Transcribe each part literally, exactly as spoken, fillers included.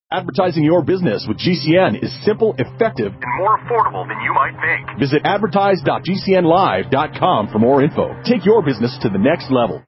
Advertising your business with G C N is simple, effective, and more affordable than you might think. Visit advertise dot g c n live dot com for more info. Take your business to the next level.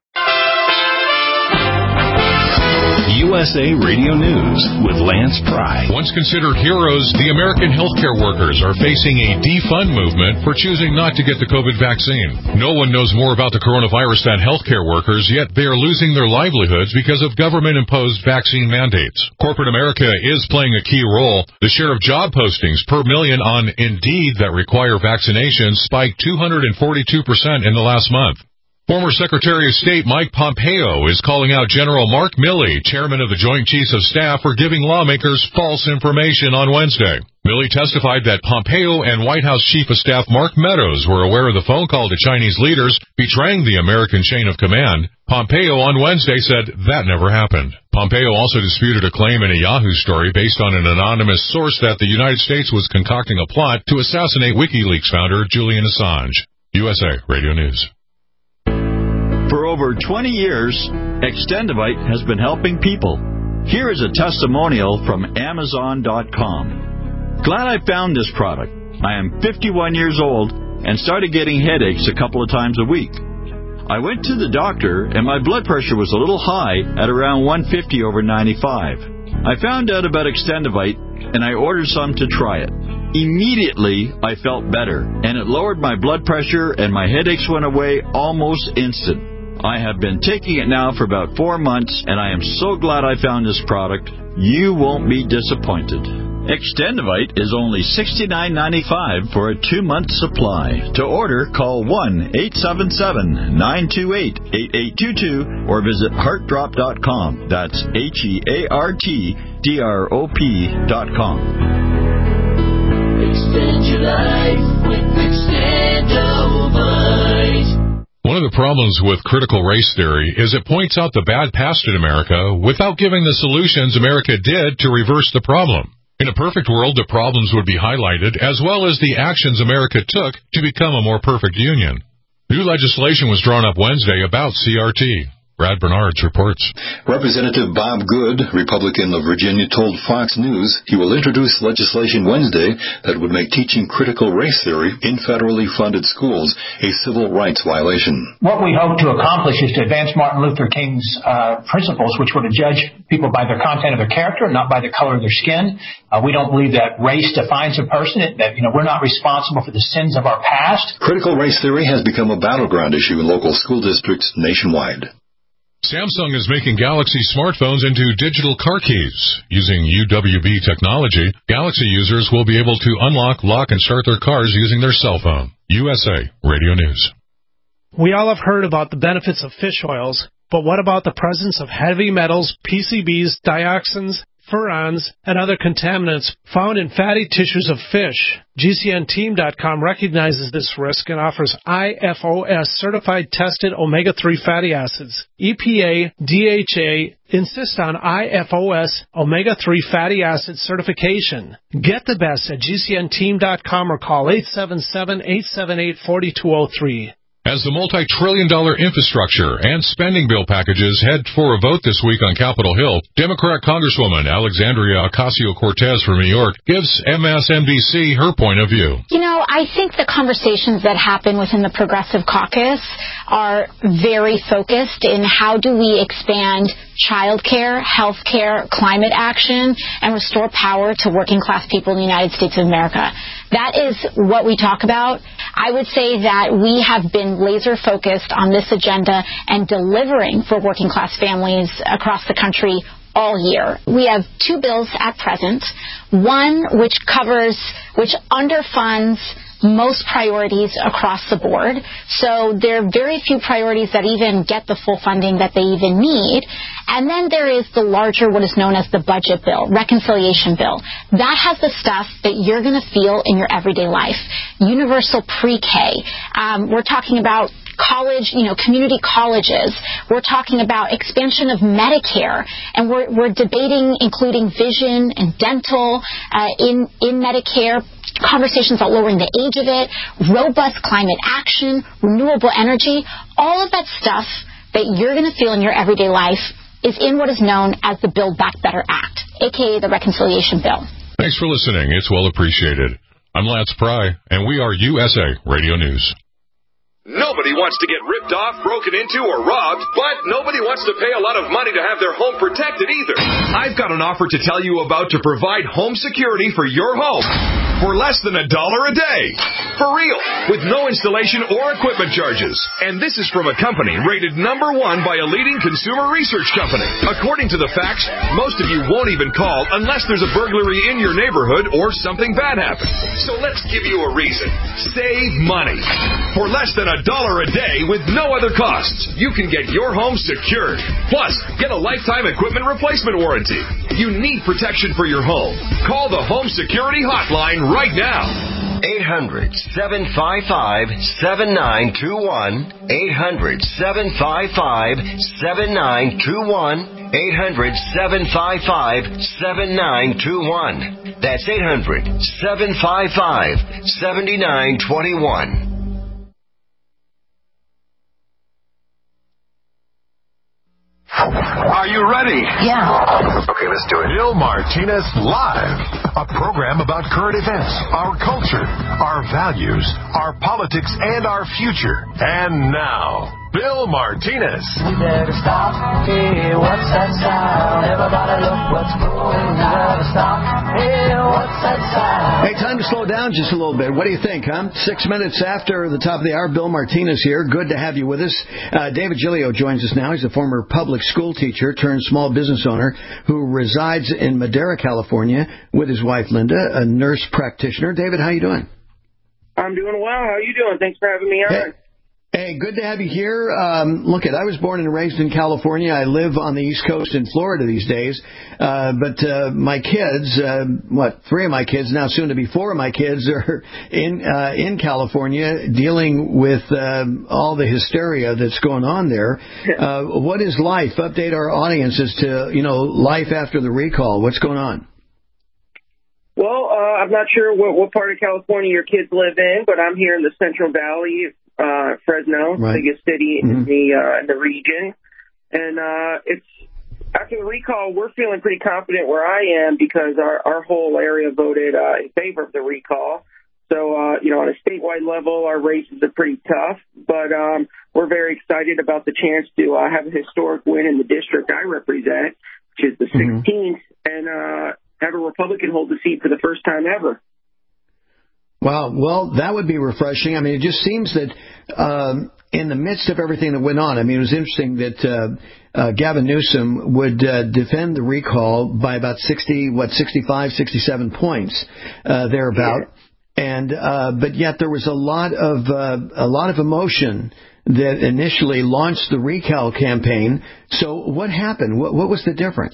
U S A Radio News with Lance Pry. Once considered heroes, the American healthcare workers are facing a defund movement for choosing not to get the COVID vaccine. No one knows more about the coronavirus than healthcare workers, yet they are losing their livelihoods because of government-imposed vaccine mandates. Corporate America is playing a key role. The share of job postings per million on Indeed that require vaccinations spiked two hundred forty-two percent in the last month. Former Secretary of State Mike Pompeo is calling out General Mark Milley, chairman of the Joint Chiefs of Staff, for giving lawmakers false information on Wednesday. Milley testified that Pompeo and White House Chief of Staff Mark Meadows were aware of the phone call to Chinese leaders betraying the American chain of command. Pompeo on Wednesday said that never happened. Pompeo also disputed a claim in a Yahoo story based on an anonymous source that the United States was concocting a plot to assassinate WikiLeaks founder Julian Assange. U S A Radio News. For over twenty years, Extendivite has been helping people. Here is a testimonial from Amazon dot com. Glad I found this product. I am fifty-one years old and started getting headaches a couple of times a week. I went to the doctor and my blood pressure was a little high at around one fifty over ninety-five. I found out about Extendivite and I ordered some to try it. Immediately, I felt better, and it lowered my blood pressure and my headaches went away almost instant. I have been taking it now for about four months, and I am so glad I found this product. You won't be disappointed. Extendivite is only sixty-nine ninety-five for a two-month supply. To order, call one eight seven seven, nine two eight, eight eight two two or visit heart drop dot com. That's H E A R T D R O P dot com. Extend your life with Extendivite. One of the problems with critical race theory is it points out the bad past in America without giving the solutions America did to reverse the problem. In a perfect world, the problems would be highlighted as well as the actions America took to become a more perfect union. New legislation was drawn up Wednesday about C R T. Brad Bernards reports. Representative Bob Good, Republican of Virginia, told Fox News he will introduce legislation Wednesday that would make teaching critical race theory in federally funded schools a civil rights violation. What we hope to accomplish is to advance Martin Luther King's uh, principles, which were to judge people by their content of their character, not by the color of their skin. Uh, we don't believe that race defines a person, that you know we're not responsible for the sins of our past. Critical race theory has become a battleground issue in local school districts nationwide. Samsung is making Galaxy smartphones into digital car keys. Using U W B technology, Galaxy users will be able to unlock, lock, and start their cars using their cell phone. U S A Radio News. We all have heard about the benefits of fish oils, but what about the presence of heavy metals, P C Bs, dioxins, furans, and other contaminants found in fatty tissues of fish? G C N team dot com recognizes this risk and offers I F O S-certified tested omega three fatty acids. E P A, D H A insist on I F O S omega three fatty acid certification. Get the best at G C N team dot com or call eight seven seven, eight seven eight, four two zero three. As the multi-trillion dollar infrastructure and spending bill packages head for a vote this week on Capitol Hill, Democrat Congresswoman Alexandria Ocasio-Cortez from New York gives M S N B C her point of view. You know, I think the conversations that happen within the Progressive Caucus are very focused in how do we expand child care, health care, climate action, and restore power to working-class people in the United States of America. That is what we talk about. I would say that we have been laser-focused on this agenda and delivering for working-class families across the country all year. We have two bills at present, one which covers, which underfunds most priorities across the board. So there are very few priorities that even get the full funding that they even need. And then there is the larger, what is known as the budget bill, reconciliation bill. That has the stuff that you're going to feel in your everyday life. Universal pre-K. Um, we're talking about college, you know, community colleges. We're talking about expansion of Medicare, and we're, we're debating including vision and dental uh, in, in Medicare, conversations about lowering the age of it, robust climate action, renewable energy, all of that stuff that you're going to feel in your everyday life is in what is known as the Build Back Better Act, a k a the Reconciliation Bill. Thanks for listening. It's well appreciated. I'm Lance Pry, and we are U S A Radio News. Nobody wants to get ripped off, broken into, or robbed, but nobody wants to pay a lot of money to have their home protected either. I've got an offer to tell you about to provide home security for your home for less than a dollar a day. For real, with no installation or equipment charges. And this is from a company rated number one by a leading consumer research company. According to the facts, most of you won't even call unless there's a burglary in your neighborhood or something bad happens. So let's give you a reason. Save money. For less than a dollar a day with no other costs, you can get your home secured. Plus, get a lifetime equipment replacement warranty. You need protection for your home. Call the Home Security Hotline right now. eight hundred, seven five five, seven nine two one. eight hundred, seven five five, seven nine two one. eight hundred, seven five five, seven nine two one. That's eight hundred, seven five five, seven nine two one. Are you ready? Yeah. Okay, let's do it. Bill Martinez Live, a program about current events, our culture, our values, our politics, and our future. And now, Bill Martinez. We better stop. Hey, what's that sound? Everybody look what's going. We better stop. Hey, what's that sound? Hey, time to slow down just a little bit. What do you think, huh? Six minutes after the top of the hour, Bill Martinez here. Good to have you with us. Uh, David Giglio joins us now. He's a former public school teacher turned small business owner who resides in Madera, California, with his wife, Linda, a nurse practitioner. David, how you doing? I'm doing well. How are you doing? Thanks for having me on. Hey. Hey, good to have you here. Um, look, at I was born and raised in California. I live on the East Coast in Florida these days. Uh, but uh, my kids, uh, what, three of my kids, now soon to be four of my kids, are in uh, in California dealing with um, all the hysteria that's going on there. Uh, what is life? Update our audience as to, you know, life after the recall. What's going on? Well, uh, I'm not sure what, what part of California your kids live in, but I'm here in the Central Valley. Uh, Fresno, right. biggest city mm-hmm. in the uh, in the region, and uh, it's after the recall. We're feeling pretty confident where I am because our, our whole area voted uh, in favor of the recall. So uh, you know, on a statewide level, our races are pretty tough, but um, we're very excited about the chance to uh, have a historic win in the district I represent, which is the sixteenth, mm-hmm. and uh, have a Republican hold the seat for the first time ever. Wow. Well, that would be refreshing. I mean, it just seems that um, in the midst of everything that went on, I mean, it was interesting that uh, uh, Gavin Newsom would uh, defend the recall by about sixty, what, sixty-five, sixty-seven points uh, thereabout. Yeah. And uh, but yet there was a lot of uh, a lot of emotion that initially launched the recall campaign. So what happened? What, what was the difference?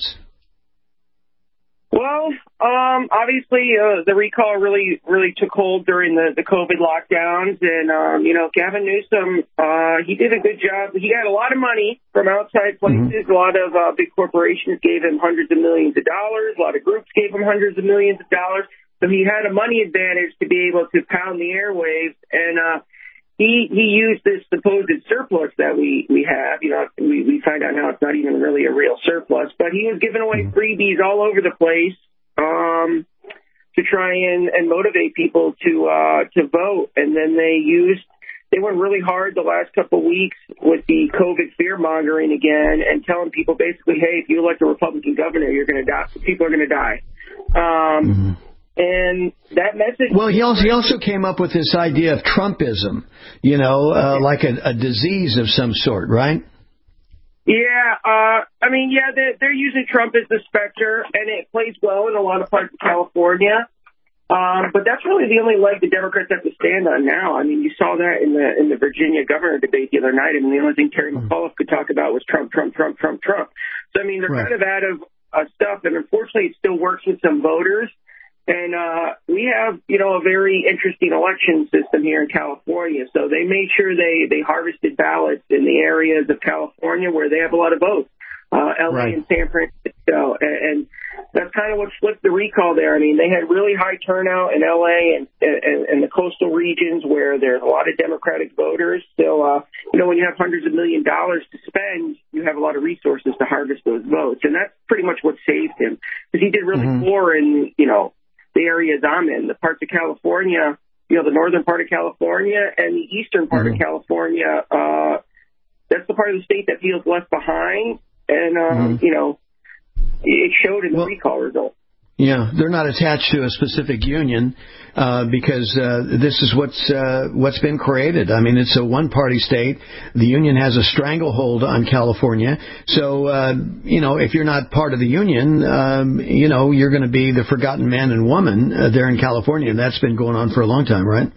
Well, um, obviously, uh, the recall really, really took hold during the, the COVID lockdowns. And, um, you know, Gavin Newsom, uh, he did a good job. He got a lot of money from outside places. Mm-hmm. A lot of uh, big corporations gave him hundreds of millions of dollars. A lot of groups gave him hundreds of millions of dollars. So he had a money advantage to be able to pound the airwaves. And uh, he he used this supposed surplus that we, we have. You know, we, we find out now it's not even really a real surplus. But he was giving away freebies all over the place um, to try and, and motivate people to uh, to vote. And then they used they went really hard the last couple of weeks with the COVID fear-mongering again and telling people basically, hey, if you elect a Republican governor, you're going to die. People are going to die. Um mm-hmm. And that message... Well, he also, he also came up with this idea of Trumpism, you know, uh, like a, a disease of some sort, right? Yeah, uh, I mean, yeah, they're, they're using Trump as the specter, and it plays well in a lot of parts of California. Um, but that's really the only leg the Democrats have to stand on now. I mean, you saw that in the in the Virginia governor debate the other night. I mean, the only thing Terry McAuliffe could talk about was Trump, Trump, Trump, Trump, Trump. So, I mean, they're right. kind of out of uh, stuff, and unfortunately it still works with some voters. And uh, we have, you know, a very interesting election system here in California. So they made sure they, they harvested ballots in the areas of California where they have a lot of votes. uh, L A right. and San Francisco. And, and that's kind of what flipped the recall there. I mean, they had really high turnout in L A and, and, and the coastal regions where there's a lot of Democratic voters. So, uh, you know, when you have hundreds of million dollars to spend, you have a lot of resources to harvest those votes. And that's pretty much what saved him, because he did really mm-hmm. poor in, you know, the areas I'm in, the parts of California, you know, the northern part of California and the eastern part mm-hmm. of California. Uh, that's the part of the state that feels left behind. And, um, mm-hmm. you know, it showed in the well, recall result. Yeah, they're not attached to a specific union uh, because uh, this is what's uh, what's been created. I mean, it's a one-party state. The union has a stranglehold on California. So, uh, you know, if you're not part of the union, um, you know, you're going to be the forgotten man and woman uh, there in California. And that's been going on for a long time, right?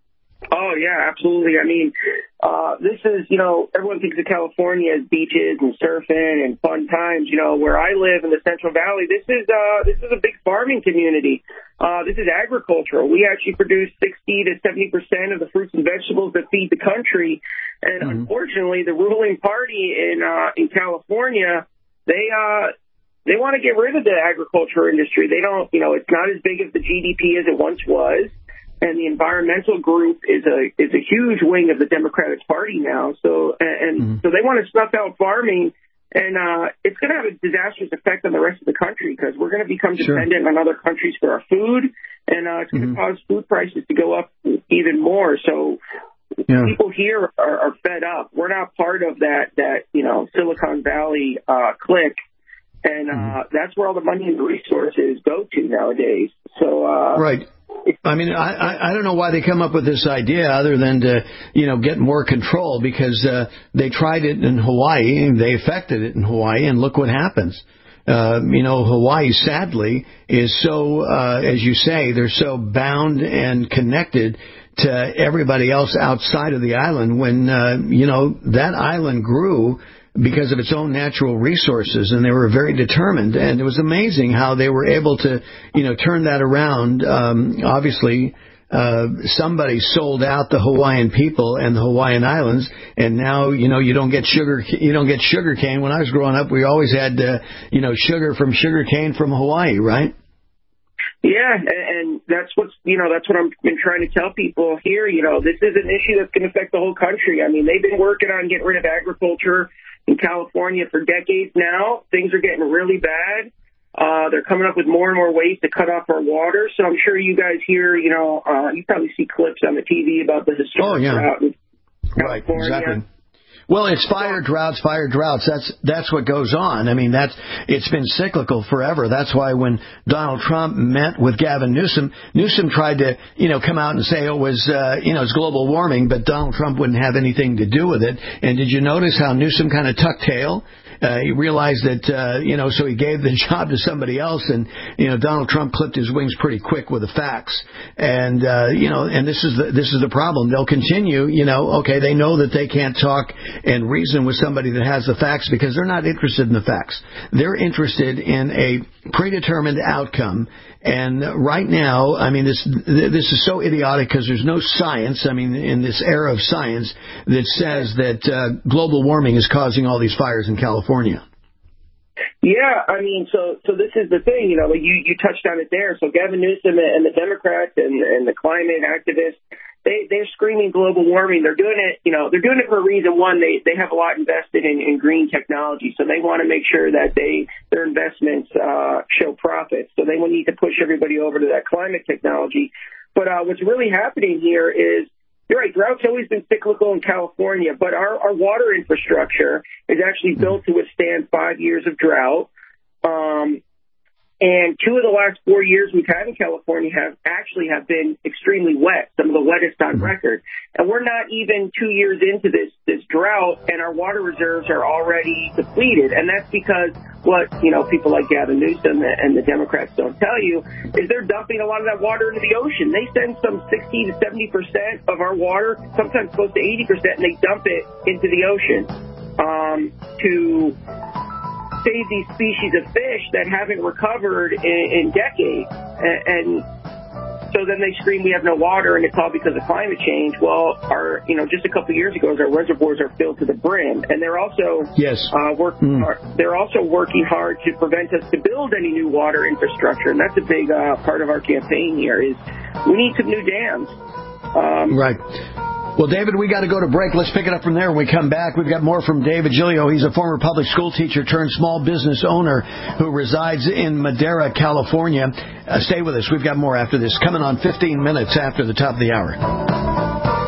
Oh, yeah, absolutely. I mean, uh, this is, you know, everyone thinks of California as beaches and surfing and fun times. You know, where I live in the Central Valley, this is, uh, this is a big farming community. Uh, this is agricultural. We actually produce sixty to seventy percent of the fruits and vegetables that feed the country. And mm-hmm. unfortunately, the ruling party in, uh, in California, they, uh, they want to get rid of the agriculture industry. They don't, you know, it's not as big as the G D P as it once was. And the environmental group is a is a huge wing of the Democratic Party now. So and, and mm-hmm. so they want to snuff out farming, and uh, it's going to have a disastrous effect on the rest of the country because we're going to become sure. dependent on other countries for our food, and uh, it's going to mm-hmm. cause food prices to go up even more. So yeah. people here are, are fed up. We're not part of that that you know Silicon Valley uh, clique, and uh, mm-hmm. that's where all the money and resources go to nowadays. So uh, right. I mean, I, I, I don't know why they come up with this idea other than to, you know, get more control because uh, they tried it in Hawaii and they effected it in Hawaii and look what happens. Uh, you know, Hawaii, sadly, is so, uh, as you say, they're so bound and connected to everybody else outside of the island when, uh, you know, that island grew because of its own natural resources, and they were very determined. And it was amazing how they were able to, you know, turn that around. Um, obviously, uh, somebody sold out the Hawaiian people and the Hawaiian Islands, and now, you know, you don't get sugar, you don't get sugar cane. When I was growing up, we always had, uh, you know, sugar from sugar cane from Hawaii, right? Yeah, and that's what's, you know, that's what I've been trying to tell people here. You know, this is an issue that's going to affect the whole country. I mean, they've been working on getting rid of agriculture in California for decades now. Things are getting really bad. Uh, they're coming up with more and more ways to cut off our water. So I'm sure you guys hear, you know, uh, you probably see clips on the T V about the historic oh, yeah. drought in California. Right, exactly. Well, it's fire droughts, fire droughts. That's that's what goes on. I mean, that's it's been cyclical forever. That's why when Donald Trump met with Gavin Newsom, Newsom tried to, you know, come out and say it was, uh, you know, it's global warming, but Donald Trump wouldn't have anything to do with it. And did you notice how Newsom kind of tucked tail? Uh, he realized that, uh, you know, so he gave the job to somebody else, and, you know, Donald Trump clipped his wings pretty quick with the facts. And, uh, you know, and this is the, this is the problem. They'll continue, you know, okay, they know that they can't talk and reason with somebody that has the facts because they're not interested in the facts. They're interested in a predetermined outcome. And right now, I mean, this this is so idiotic because there's no science, I mean, in this era of science that says that uh, global warming is causing all these fires in California. Yeah, I mean, so so this is the thing, you know, you, you touched on it there. So Gavin Newsom and the Democrats and, and the climate activists, they, they're screaming global warming. They're doing it, you know, they're doing it for a reason. One, they, they have a lot invested in, in green technology, so they want to make sure that they their investments uh, show profits. So they will need to push everybody over to that climate technology. But uh, what's really happening here is, you're right, drought's always been cyclical in California, but our, our water infrastructure is actually built to withstand five years of drought. Um, and two of the last four years we've had in California have actually have been extremely wet, some of the wettest on record. And we're not even two years into this, this drought, and our water reserves are already depleted. And that's because what, you know, people like Gavin Newsom and the Democrats don't tell you is they're dumping a lot of that water into the ocean. They send some sixty to seventy percent of our water, sometimes close to eighty percent, and they dump it into the ocean um, to save these species of fish that haven't recovered in, in decades. And, and So then they scream, we have no water, and it's all because of climate change. Well, our, you know, just a couple of years ago, our reservoirs are filled to the brim, and they're also yes, uh, working. Mm. Hard, they're also working hard to prevent us to build any new water infrastructure, and that's a big uh, part of our campaign here. Is we need some new dams. Um, right. Well, David, we got to go to break. Let's pick it up from there when we come back. We've got more from David Giglio. He's a former public school teacher turned small business owner who resides in Madera, California. Uh, stay with us. We've got more after this, coming on fifteen minutes after the top of the hour.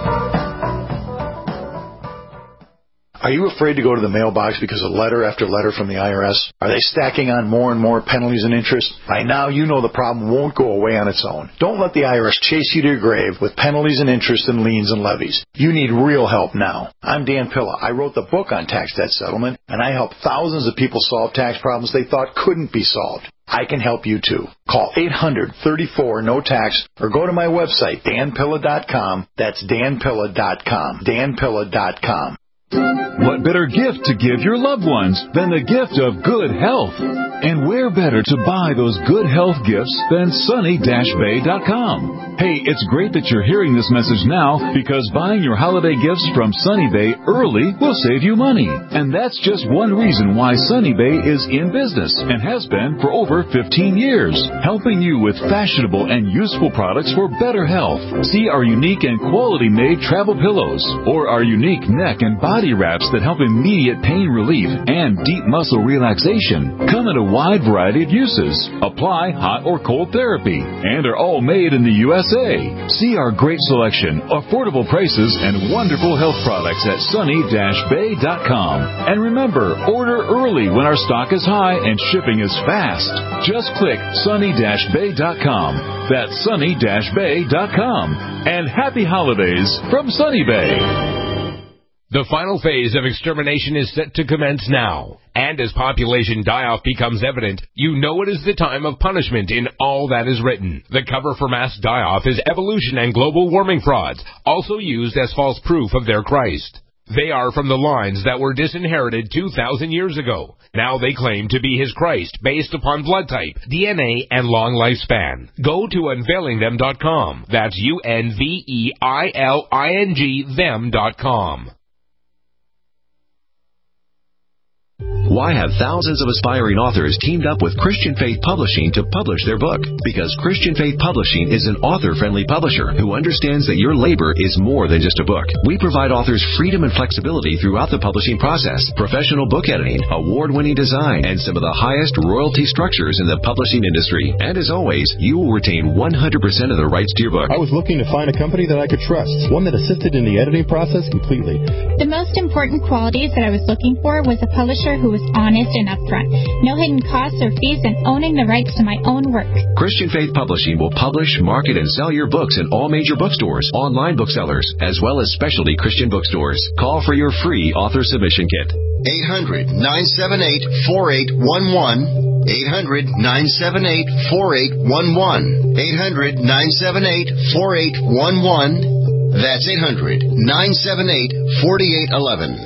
Are you afraid to go to the mailbox because of letter after letter from the I R S? Are they stacking on more and more penalties and interest? By now, you know the problem won't go away on its own. Don't let the I R S chase you to your grave with penalties and interest and liens and levies. You need real help now. I'm Dan Pilla. I wrote the book on tax debt settlement, and I help thousands of people solve tax problems they thought couldn't be solved. I can help you too. Call eight hundred, thirty-four, no tax or go to my website, dan pilla dot com. That's dan pilla dot com. dan pilla dot com. What better gift to give your loved ones than the gift of good health? And where better to buy those good health gifts than sunny dash bay dot com? Hey, it's great that you're hearing this message now because buying your holiday gifts from Sunny Bay early will save you money. And that's just one reason why Sunny Bay is in business and has been for over fifteen years, helping you with fashionable and useful products for better health. See our unique and quality-made travel pillows or our unique neck and body wraps that help immediate pain relief and deep muscle relaxation. Come in a wide variety of uses. Apply hot or cold therapy and are all made in the U S A. See our great selection, affordable prices, and wonderful health products at sunny dash bay dot com. And remember, order early when our stock is high and shipping is fast. Just click sunny dash bay dot com. That's sunny dash bay dot com. And happy holidays from Sunny Bay. The final phase of extermination is set to commence now. And as population die-off becomes evident, you know it is the time of punishment in all that is written. The cover for mass die-off is evolution and global warming frauds, also used as false proof of their Christ. They are from the lines that were disinherited two thousand years ago. Now they claim to be his Christ based upon blood type, D N A, and long lifespan. Go to unveiling them dot com. That's U N V E I L I N G them dot com. Why have thousands of aspiring authors teamed up with Christian Faith Publishing to publish their book? Because Christian Faith Publishing is an author-friendly publisher who understands that your labor is more than just a book. We provide authors freedom and flexibility throughout the publishing process, professional book editing, award-winning design, and some of the highest royalty structures in the publishing industry. And as always, you will retain one hundred percent of the rights to your book. I was looking to find a company that I could trust, one that assisted in the editing process completely. The most important qualities that I was looking for was a publisher who was honest and upfront, no hidden costs or fees, and owning the rights to my own work. Christian Faith Publishing will publish, market, and sell your books in all major bookstores, online booksellers, as well as specialty Christian bookstores. Call for your free author submission kit. eight hundred, nine seven eight, four eight one one. eight hundred, nine seven eight, four eight one one. eight hundred, nine seven eight, four eight one one. That's eight hundred, nine seven eight, four eight one one.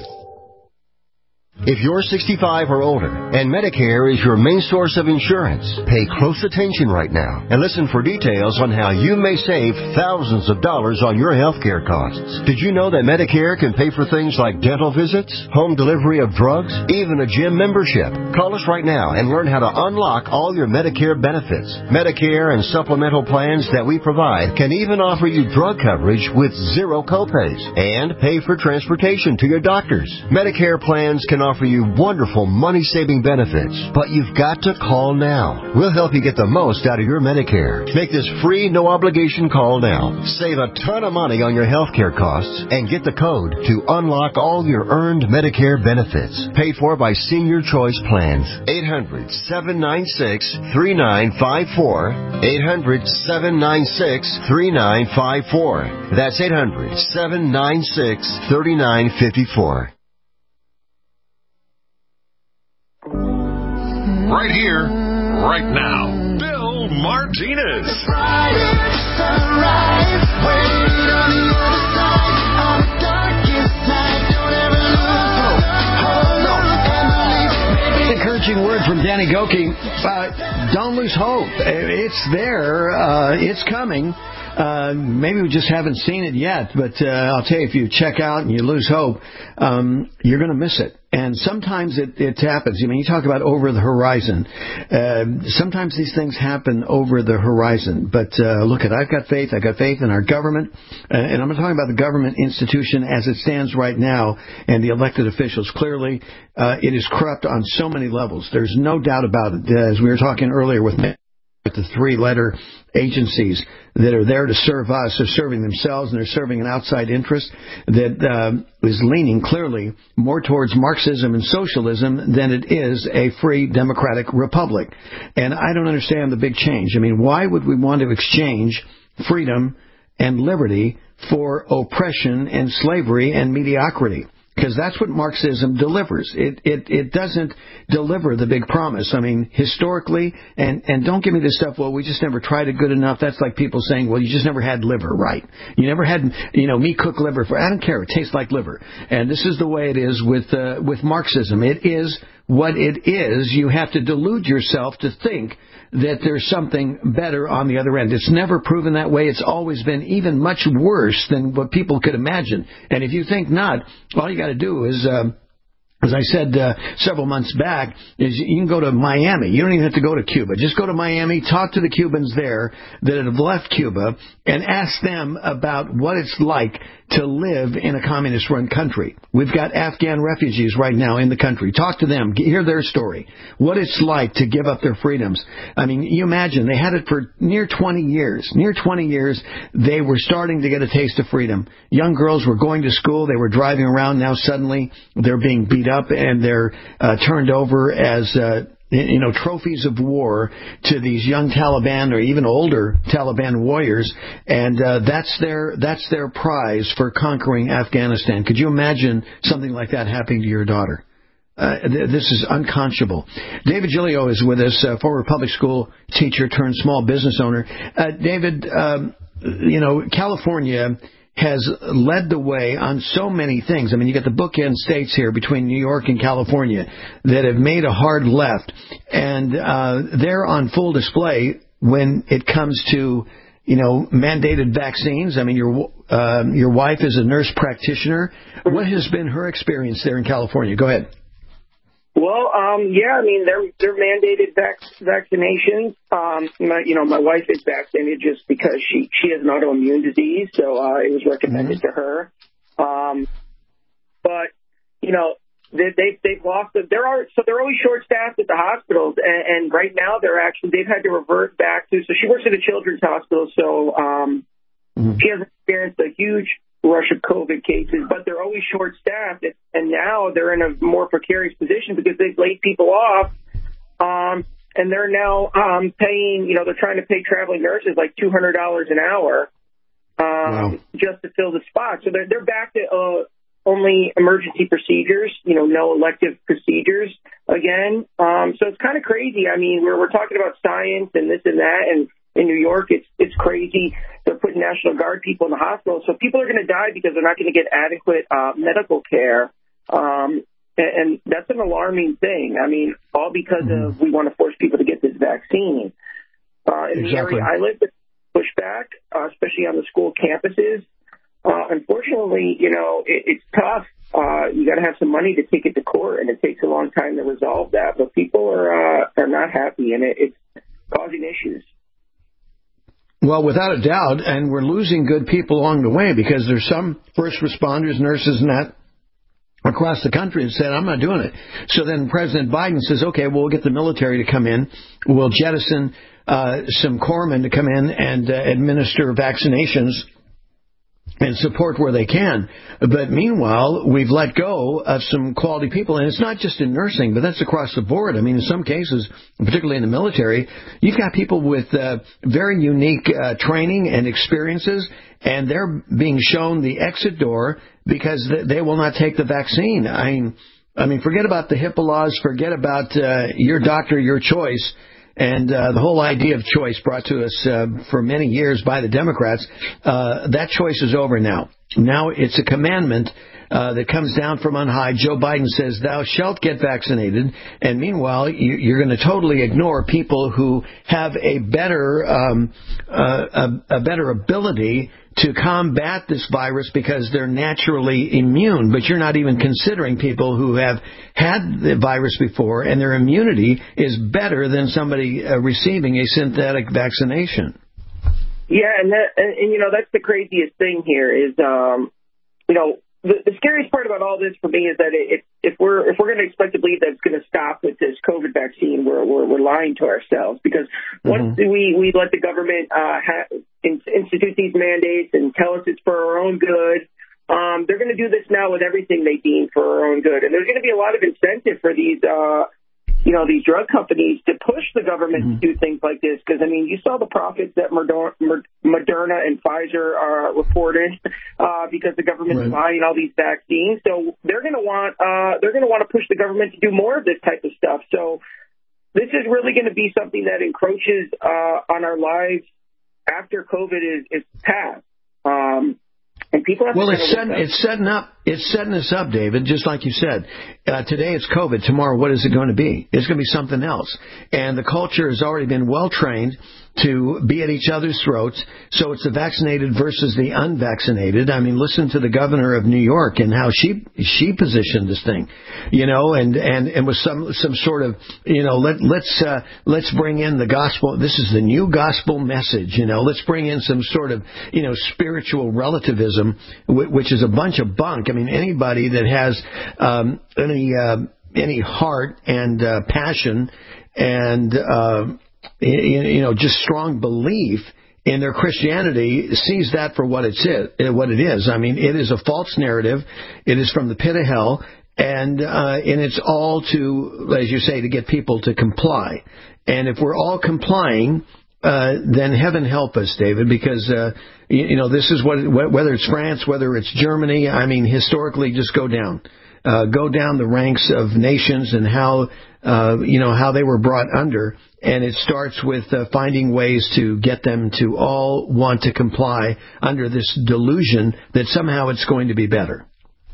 If you're sixty-five or older and Medicare is your main source of insurance, pay close attention right now and listen for details on how you may save thousands of dollars on your health care costs. Did you know that Medicare can pay for things like dental visits, home delivery of drugs, even a gym membership? Call us right now and learn how to unlock all your Medicare benefits. Medicare and supplemental plans that we provide can even offer you drug coverage with zero copays and pay for transportation to your doctors. Medicare plans can offer you wonderful money-saving benefits, but you've got to call now. We'll help you get the most out of your Medicare. Make this free, no-obligation call now. Save a ton of money on your health care costs and get the code to unlock all your earned Medicare benefits. Paid for by Senior Choice Plans. eight hundred, seven nine six, three nine five four. eight hundred, seven nine six, three nine five four. That's eight hundred, seven nine six, three nine five four. Right here, right now, Bill Martinez. I encourage encouraging word from Danny Gokey. Uh, don't lose hope. It's there. Uh, it's coming. Uh, maybe we just haven't seen it yet, but uh, I'll tell you, if you check out and you lose hope, um, you're going to miss it. And sometimes it, it happens. I mean, you talk about over the horizon. Uh, sometimes these things happen over the horizon. But uh, look, at I've got faith. I've got faith in our government. Uh, and I'm talking about the government institution as it stands right now and the elected officials. Clearly, uh, it is corrupt on so many levels. There's no doubt about it. As we were talking earlier with with the three-letter agencies that are there to serve us are serving themselves, and they're serving an outside interest that uh, is leaning clearly more towards Marxism and socialism than it is a free democratic republic. And I don't understand the big change. I mean, why would we want to exchange freedom and liberty for oppression and slavery and mediocrity? Because that's what Marxism delivers. It, it it doesn't deliver the big promise. I mean, historically, and, and don't give me this stuff, well, we just never tried it good enough. That's like people saying, well, you just never had liver right. You never had, you know, me cook liver for, I don't care, it tastes like liver. And this is the way it is with uh, with Marxism. It is what it is. You have to delude yourself to think that there's something better on the other end. It's never proven that way. It's always been even much worse than what people could imagine. And if you think not, all you got to do is, um, as I said uh, several months back, is you can go to Miami. You don't even have to go to Cuba. Just go to Miami, talk to the Cubans there that have left Cuba, and ask them about what it's like to live in a communist-run country. We've got Afghan refugees right now in the country. Talk to them. Hear their story. What it's like to give up their freedoms. I mean, you imagine, they had it for near twenty years. Near twenty years, they were starting to get a taste of freedom. Young girls were going to school. They were driving around. Now suddenly they're being beat up and they're uh, turned over as uh, you know, trophies of war to these young Taliban or even older Taliban warriors, and uh, that's their that's their prize for conquering Afghanistan. Could you imagine something like that happening to your daughter? Uh, th- this is unconscionable. David Gilio is with us, uh, former public school teacher turned small business owner. Uh, David, um, you know, California has led the way on so many things. I mean, you got the bookend states here between New York and California that have made a hard left, and uh, they're on full display when it comes to, you know, mandated vaccines. I mean, your uh, your wife is a nurse practitioner. What has been her experience there in California? Go ahead. Well, um, yeah, I mean, they're they're mandated vac- vaccinations. Um, my, you know, my wife is vaccinated just because she, she has an autoimmune disease, so uh, it was recommended mm-hmm. to her. Um, but you know, they, they they've lost. The, there are so they're always short staffed at the hospitals, and, and right now they're actually they've had to revert back to. So she works at a children's hospital, so um, mm-hmm. she has experienced a huge rush of COVID cases, but they're always short-staffed, and now they're in a more precarious position because they've laid people off, um, and they're now um, paying, you know, they're trying to pay traveling nurses like two hundred dollars an hour um, wow. just to fill the spot. So they're, they're back to uh, only emergency procedures, you know, no elective procedures again. Um, so it's kind of crazy. I mean, we're, we're talking about science and this and that, and in New York, it's it's crazy. They're putting National Guard people in the hospital. So people are going to die because they're not going to get adequate uh, medical care. Um, and, and that's an alarming thing. I mean, all because mm-hmm. of we want to force people to get this vaccine. Uh, in exactly. the area I live, it's pushback, uh, especially on the school campuses. Uh, unfortunately, you know, it, it's tough. Uh, you got to have some money to take it to court, and it takes a long time to resolve that. But people are uh, are not happy, and it, it's causing issues. Well, without a doubt, and we're losing good people along the way because there's some first responders, nurses, and that across the country that said, I'm not doing it. So then President Biden says, okay, well, we'll get the military to come in. We'll jettison uh, some corpsmen to come in and uh, administer vaccinations and support where they can. But meanwhile, we've let go of some quality people. And it's not just in nursing, but that's across the board. I mean, in some cases, particularly in the military, you've got people with uh, very unique uh, training and experiences, and they're being shown the exit door because they will not take the vaccine. I mean, I mean, forget about the HIPAA laws, forget about uh, your doctor, your choice. And uh, the whole idea of choice brought to us uh, for many years by the Democrats, uh, that choice is over now. Now it's a commandment uh, that comes down from on high. Joe Biden says, thou shalt get vaccinated. And meanwhile, you, you're going to totally ignore people who have a better, um, uh, a, a better ability to combat this virus because they're naturally immune. But you're not even considering people who have had the virus before and their immunity is better than somebody uh, receiving a synthetic vaccination. Yeah, and, that, and, and, you know, that's the craziest thing here is, um, you know, the, the scariest part about all this for me is that it, if we're if we're going to expect to believe that it's going to stop with this COVID vaccine, we're we're, we're lying to ourselves. Because once mm-hmm. we, we let the government uh, ha- in, institute these mandates and tell us it's for our own good, um, they're going to do this now with everything they deem for our own good. And there's going to be a lot of incentive for these, uh, you know, these drug companies to push the government mm-hmm. to do things like this. Because, I mean, you saw the profits that Moderna and Pfizer are reported uh, because the government's right. buying all these vaccines. So they're going to want uh, they're going to want to push the government to do more of this type of stuff. So this is really going to be something that encroaches uh, on our lives after COVID is, is passed. Um, and people have well, to it's setting, it's setting up. It's setting us up, David, just like you said. Uh, today it's COVID. Tomorrow, what is it going to be? It's going to be something else. And the culture has already been well-trained to be at each other's throats. So it's the vaccinated versus the unvaccinated. I mean, listen to the governor of New York and how she she positioned this thing, you know, and, and, and with some some sort of, you know, let, let's uh, let's bring in the gospel. This is the new gospel message, you know. Let's bring in some sort of, you know, spiritual relativism, which is a bunch of bunk. I mean, anybody that has um, any uh, any heart and uh, passion and uh, you know just strong belief in their Christianity sees that for what it's it, what it is. I mean, it is a false narrative. It is from the pit of hell, and uh, and it's all to, as you say, to get people to comply. And if we're all complying, Uh, then heaven help us, David, because, uh, you, you know, this is what, whether it's France, whether it's Germany, I mean, historically, just go down. Uh, go down the ranks of nations and how, uh, you know, how they were brought under. And it starts with uh, finding ways to get them to all want to comply under this delusion that somehow it's going to be better.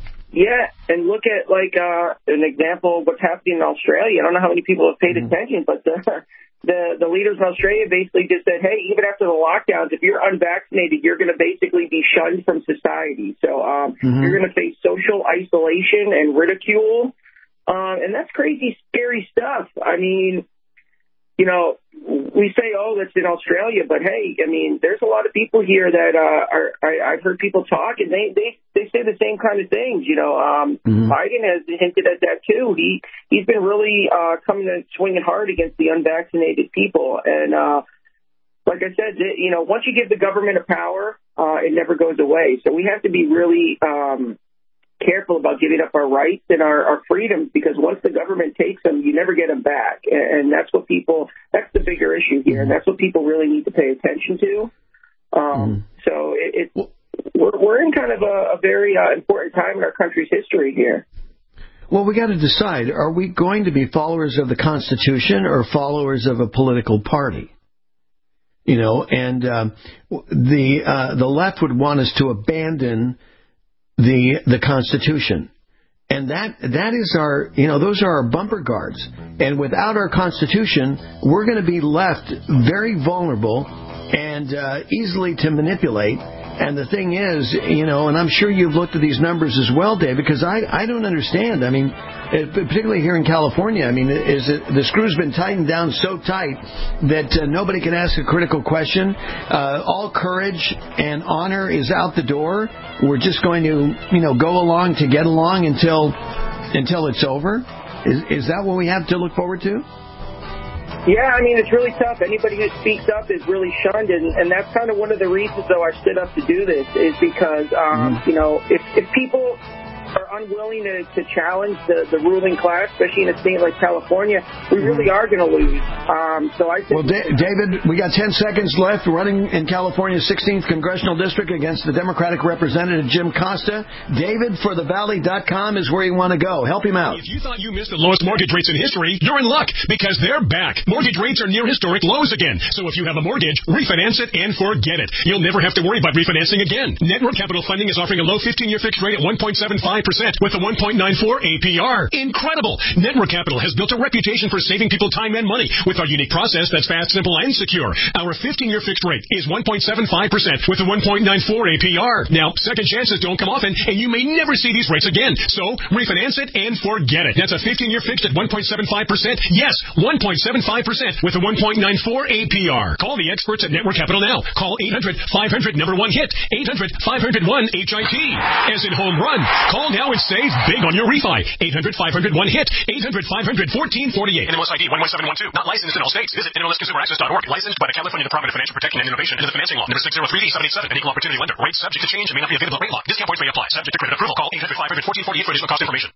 Yeah, and look at, like, uh, an example of what's happening in Australia. I don't know how many people have paid mm-hmm. attention, but the... The the leaders in Australia basically just said, hey, even after the lockdowns, if you're unvaccinated, you're going to basically be shunned from society. So um, mm-hmm. you're going to face social isolation and ridicule. Um, and that's crazy, scary stuff. I mean, you know, we say, oh, that's in Australia. But, hey, I mean, there's a lot of people here that uh, are, I, I've heard people talk, and they, they, they say the same kind of things. You know, um, mm-hmm. Biden has hinted at that, too. He, he's been really uh, coming and swinging hard against the unvaccinated people. And uh, like I said, you know, once you give the government a power, uh, it never goes away. So we have to be really um, careful about giving up our rights and our, our freedoms, because once the government takes them, you never get them back. And that's what people, that's the bigger issue here. And that's what people really need to pay attention to. Um, mm. So it, it, we're, we're in kind of a, a very uh, important time in our country's history here. Well, we got to decide, are we going to be followers of the Constitution or followers of a political party? You know, and uh, the uh, the left would want us to abandon the the Constitution. And that that is our, you know, those are our bumper guards. And without our Constitution, we're going to be left very vulnerable and uh, easily to manipulate. And the thing is, you know, and I'm sure you've looked at these numbers as well, Dave, because I, I don't understand. I mean, it, particularly here in California, I mean, is it, the screw's been tightened down so tight that uh, nobody can ask a critical question. Uh, all courage and honor is out the door. We're just going to, you know, go along to get along until until it's over. Is, is that what we have to look forward to? Yeah, I mean, it's really tough. Anybody who speaks up is really shunned, and, and that's kind of one of the reasons, though, I stood up to do this, is because, um, mm-hmm. you know, if, if people are unwilling to, to challenge the, the ruling class, especially in a state like California, we really mm-hmm. are going to lose. Um, so I think... Well, da- David, we got ten seconds left. Running in California's sixteenth Congressional District against the Democratic Representative Jim Costa. David for the valley dot com is where you want to go. Help him out. If you thought you missed the lowest mortgage rates in history, you're in luck, because they're back. Mortgage rates are near historic lows again. So if you have a mortgage, refinance it and forget it. You'll never have to worry about refinancing again. Network Capital Funding is offering a low fifteen-year fixed rate at one point seven five five percent with a one point nine four A P R. Incredible! Network Capital has built a reputation for saving people time and money with our unique process that's fast, simple, and secure. Our fifteen-year fixed rate is one point seven five percent with a one point nine four A P R. Now, second chances don't come often, and you may never see these rates again. So, refinance it and forget it. That's a fifteen-year fixed at one point seven five percent. Yes, one point seven five percent with a one point nine four A P R. Call the experts at Network Capital now. Call eight hundred five hundred number one hit. eight hundred five hundred one H I T. As in home run. Call now and save big on your refi. eight hundred five hundred one hit. eight hundred five hundred fourteen forty-eight. N M L S I D one one seven one two. Not licensed in all states. Visit N M L S consumer access dot org. Licensed by the California Department of Financial Protection and Innovation under the Financing Law. Number six zero three D seven eight seven. An equal opportunity lender. Rates subject to change and may not be available at rate lock. Discount points may apply. Subject to credit approval. Call eight hundred five hundred fourteen forty-eight for additional cost information.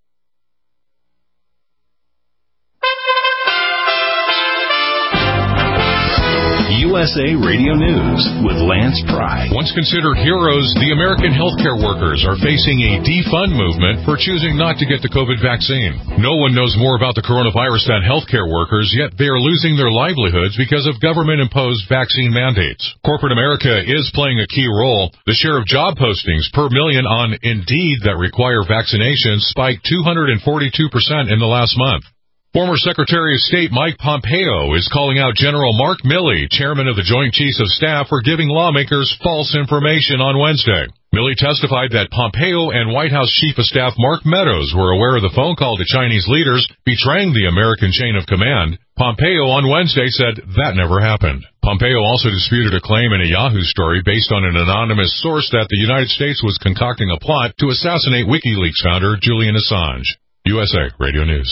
U S A Radio News with Lance Pry. Once considered heroes, the American healthcare workers are facing a defund movement for choosing not to get the COVID vaccine. No one knows more about the coronavirus than healthcare workers, yet they are losing their livelihoods because of government-imposed vaccine mandates. Corporate America is playing a key role. The share of job postings per million on Indeed that require vaccinations spiked two hundred forty-two percent in the last month. Former Secretary of State Mike Pompeo is calling out General Mark Milley, chairman of the Joint Chiefs of Staff, for giving lawmakers false information on Wednesday. Milley testified that Pompeo and White House Chief of Staff Mark Meadows were aware of the phone call to Chinese leaders betraying the American chain of command. Pompeo on Wednesday said that never happened. Pompeo also disputed a claim in a Yahoo story based on an anonymous source that the United States was concocting a plot to assassinate WikiLeaks founder Julian Assange. U S A Radio News.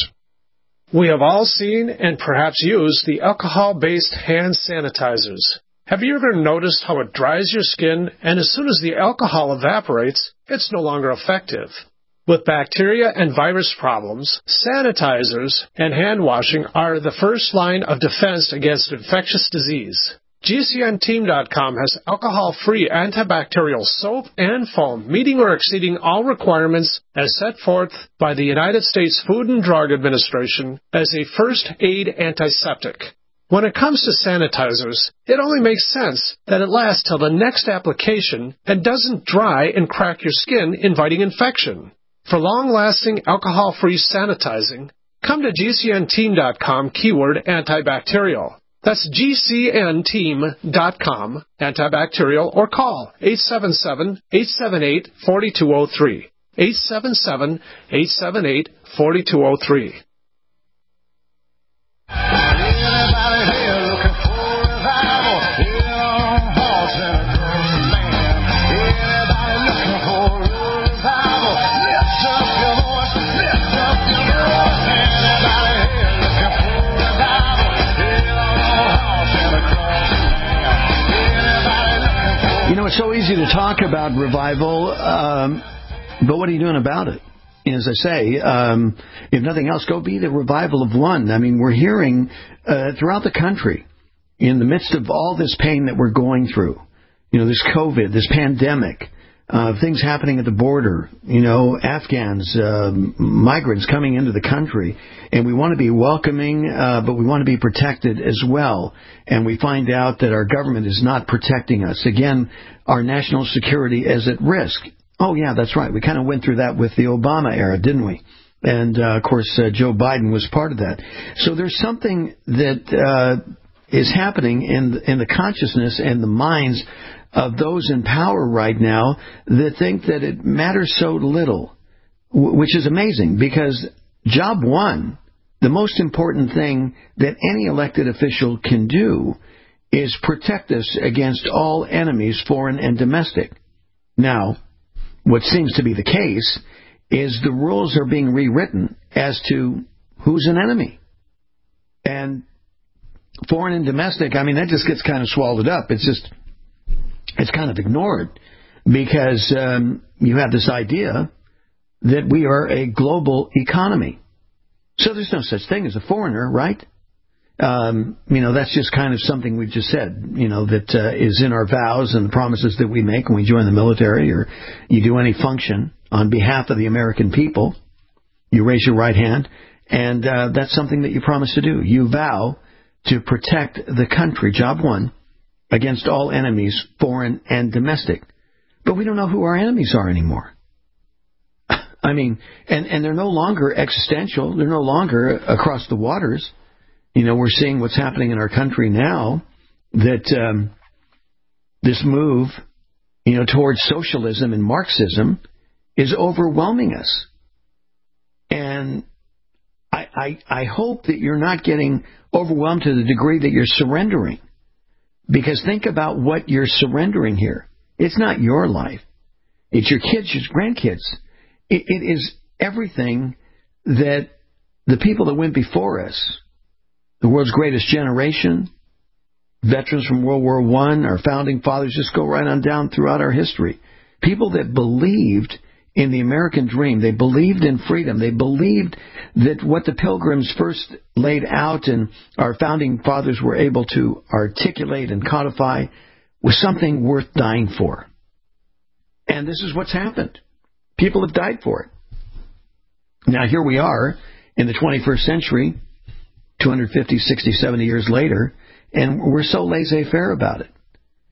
We have all seen and perhaps used the alcohol-based hand sanitizers. Have you ever noticed how it dries your skin, and as soon as the alcohol evaporates, it's no longer effective? With bacteria and virus problems, sanitizers and hand washing are the first line of defense against infectious disease. G C N team dot com has alcohol-free antibacterial soap and foam, meeting or exceeding all requirements as set forth by the United States Food and Drug Administration as a first-aid antiseptic. When it comes to sanitizers, it only makes sense that it lasts till the next application and doesn't dry and crack your skin, inviting infection. For long-lasting alcohol-free sanitizing, come to G C N team dot com keyword antibacterial. That's G C N team dot com, antibacterial, or call eight seven seven, eight seven eight, four two zero three. eight seven seven, eight seven eight, four two zero three. You know, it's so easy to talk about revival, um, but what are you doing about it? As I say, um, if nothing else, go be the revival of one. I mean, we're hearing uh, throughout the country, in the midst of all this pain that we're going through, you know, this COVID, this pandemic, uh, things happening at the border, you know, Afghans, uh, migrants coming into the country, and we want to be welcoming, uh, but we want to be protected as well. And we find out that our government is not protecting us. Again, our national security is at risk. Oh, yeah, that's right. We kind of went through that with the Obama era, didn't we? And, uh, of course, uh, Joe Biden was part of that. So there's something that uh, is happening in, in the consciousness and the minds of those in power right now that think that it matters so little, which is amazing, because job one, the most important thing that any elected official can do is protect us against all enemies, foreign and domestic. Now, what seems to be the case is the rules are being rewritten as to who's an enemy. And foreign and domestic, I mean, that just gets kind of swallowed up. It's just, it's kind of ignored because um, you have this idea that we are a global economy. So there's no such thing as a foreigner, right? Um, you know, that's just kind of something we've just said, you know, that uh, is in our vows and the promises that we make when we join the military or you do any function on behalf of the American people. You raise your right hand, and uh, that's something that you promise to do. You vow to protect the country, job one, against all enemies, foreign and domestic. But we don't know who our enemies are anymore. I mean, and, and they're no longer existential. They're no longer across the waters. You know, we're seeing what's happening in our country now, that um, this move, you know, towards socialism and Marxism is overwhelming us. And I, I, I hope that you're not getting overwhelmed to the degree that you're surrendering. Because think about what you're surrendering here. It's not your life. It's your kids, your grandkids. It, it is everything that the people that went before us, the world's greatest generation, veterans from World War One, our founding fathers, just go right on down throughout our history. People that believed in the American dream. They believed in freedom. They believed that what the Pilgrims first laid out and our founding fathers were able to articulate and codify was something worth dying for. And this is what's happened. People have died for it. Now here we are in the twenty-first century, two hundred fifty, sixty, seventy years later, and we're so laissez-faire about it.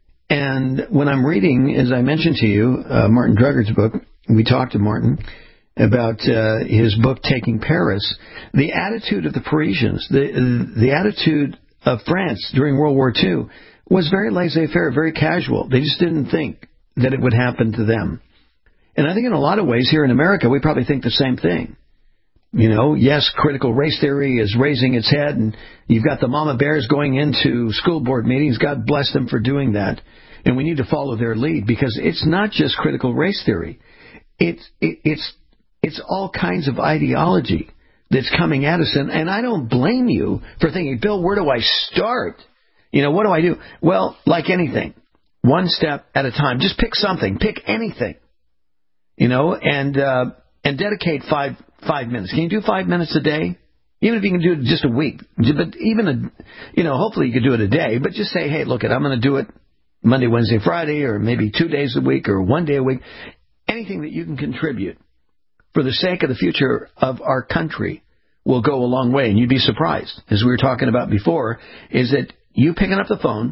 And when I'm reading, as I mentioned to you, uh, Martin Druggard's book, we talked to Martin about uh, his book, Taking Paris, the attitude of the Parisians, the, the attitude of France during World War Two was very laissez-faire, very casual. They just didn't think that it would happen to them. And I think in a lot of ways here in America, we probably think the same thing. You know, yes, critical race theory is raising its head, and you've got the mama bears going into school board meetings. God bless them for doing that. And we need to follow their lead, because it's not just critical race theory. It's it, it's it's all kinds of ideology that's coming at us. And, and I don't blame you for thinking, Bill, where do I start? You know, what do I do? Well, like anything, one step at a time. Just pick something. Pick anything. You know, and uh, and dedicate five five minutes. Can you do five minutes a day? Even if you can do it just a week. But even, a, you know, hopefully you could do it a day. But just say, hey, look, I'm going to do it Monday, Wednesday, Friday, or maybe two days a week or one day a week. Anything that you can contribute for the sake of the future of our country will go a long way. And you'd be surprised, as we were talking about before, is that you picking up the phone,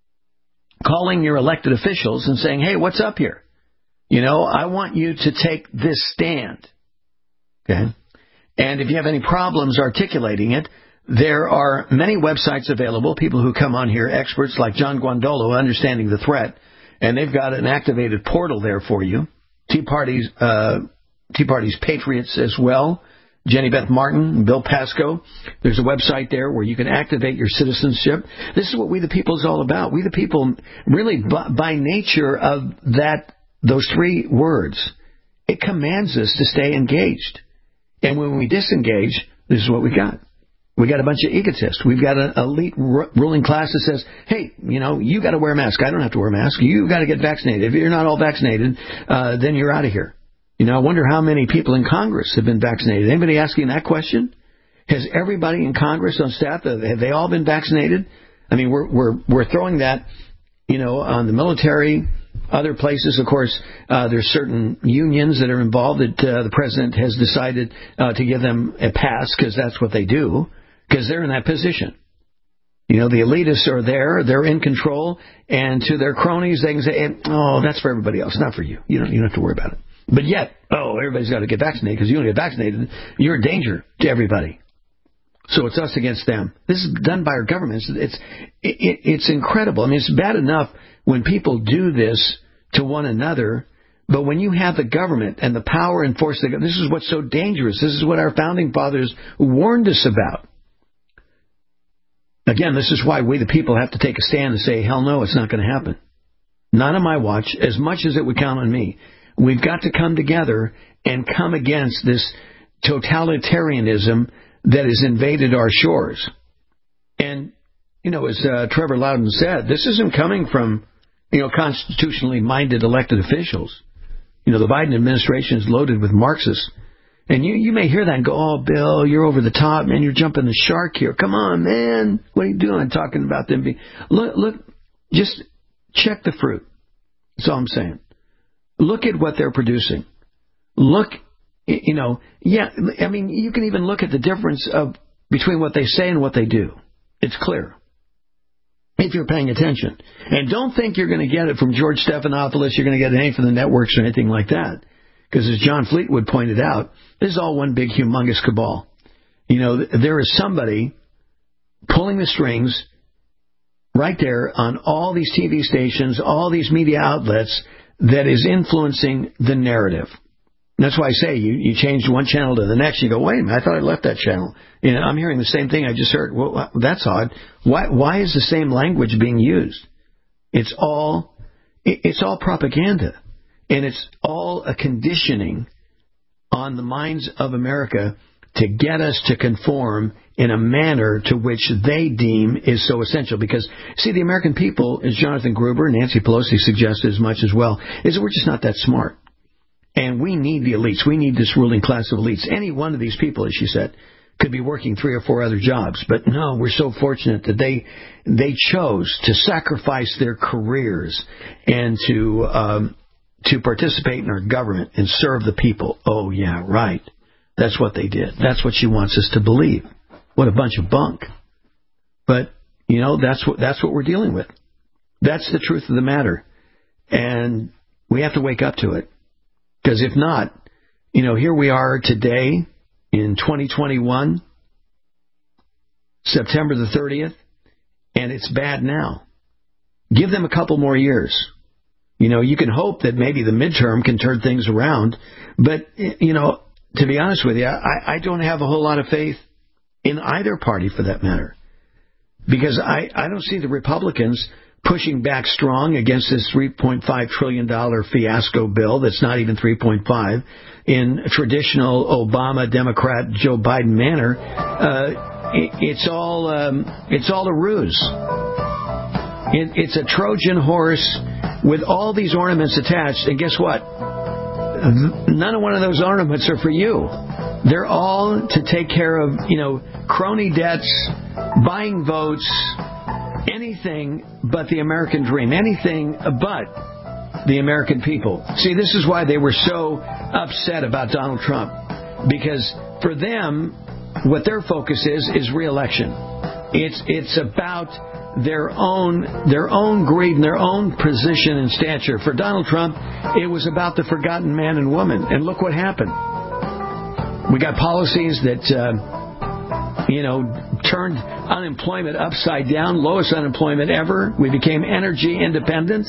calling your elected officials and saying, hey, what's up here? You know, I want you to take this stand. Okay? And if you have any problems articulating it, there are many websites available, people who come on here, experts like John Guandolo, Understanding the Threat, and they've got an activated portal there for you. Tea Party's, uh, Tea Party's Patriots as well, Jenny Beth Martin, Bill Pasco. There's a website there where you can activate your citizenship. This is what We the People is all about. We the People, really by, by nature of that, those three words, it commands us to stay engaged. And when we disengage, this is what we got. We got a bunch of egotists. We've got an elite r- ruling class that says, hey, you know, you got to wear a mask. I don't have to wear a mask. You got to get vaccinated. If you're not all vaccinated, uh, then you're out of here. You know, I wonder how many people in Congress have been vaccinated. Anybody asking that question? Has everybody in Congress on staff, have they all been vaccinated? I mean, we're we're we're throwing that, you know, on the military, other places. Of course, uh, there's certain unions that are involved that uh, the president has decided uh, to give them a pass because that's what they do. Because they're in that position. You know, the elitists are there, they're in control, and to their cronies, they can say, oh, that's for everybody else, not for you. You don't, you don't have to worry about it. But yet, oh, everybody's got to get vaccinated, because you don't get vaccinated, you're a danger to everybody. So it's us against them. This is done by our government. It's, it, it, it's incredible. I mean, it's bad enough when people do this to one another, but when you have the government and the power and force, of the, this is what's so dangerous. This is what our founding fathers warned us about. Again, this is why we the people have to take a stand and say, hell no, it's not going to happen. Not on my watch, as much as it would count on me. We've got to come together and come against this totalitarianism that has invaded our shores. And, you know, as uh, Trevor Loudon said, this isn't coming from, you know, constitutionally minded elected officials. You know, the Biden administration is loaded with Marxists. And you, you may hear that and go, oh, Bill, you're over the top, man. You're jumping the shark here. Come on, man. What are you doing talking about them being... Look, look, just check the fruit. That's all I'm saying. Look at what they're producing. Look, you know, yeah, I mean, you can even look at the difference of between what they say and what they do. It's clear. If you're paying attention. And don't think you're going to get it from George Stephanopoulos, you're going to get anything from the networks or anything like that. Because as John Fleetwood pointed out, this is all one big humongous cabal. You know, there is somebody pulling the strings right there on all these T V stations, all these media outlets that is influencing the narrative. And that's why I say you, you change one channel to the next, you go, wait a minute, I thought I left that channel. You know, I'm hearing the same thing I just heard. Well, that's odd. Why, why is the same language being used? It's all, it's all propaganda. And it's all a conditioning on the minds of America to get us to conform in a manner to which they deem is so essential. Because, see, the American people, as Jonathan Gruber and Nancy Pelosi suggested as much as well, is that we're just not that smart. And we need the elites. We need this ruling class of elites. Any one of these people, as she said, could be working three or four other jobs. But no, we're so fortunate that they they chose to sacrifice their careers and to um, to participate in our government and serve the people. Oh, yeah, right. That's what they did. That's what she wants us to believe. What a bunch of bunk. But, you know, that's what that's what we're dealing with. That's the truth of the matter. And we have to wake up to it. Because if not, you know, here we are today in twenty twenty-one, September the thirtieth, and it's bad now. Give them a couple more years. You know, you can hope that maybe the midterm can turn things around. But, you know, to be honest with you, I, I don't have a whole lot of faith in either party for that matter. Because I, I don't see the Republicans pushing back strong against this three point five trillion dollars fiasco bill that's not even three point five in traditional Obama Democrat Joe Biden manner. Uh, it, it's all um, it's all a ruse. It, it's a Trojan horse with all these ornaments attached, and guess what? None of one of those ornaments are for you. They're all to take care of, you know, crony debts, buying votes, anything but the American dream, anything but the American people. See, this is why they were so upset about Donald Trump, because for them, what their focus is is re-election. It's it's about their own their own greed and their own position and stature. For Donald Trump, it was about the forgotten man and woman, and look what happened. We got policies that uh, you know turned unemployment upside down, lowest unemployment ever. We became energy independent.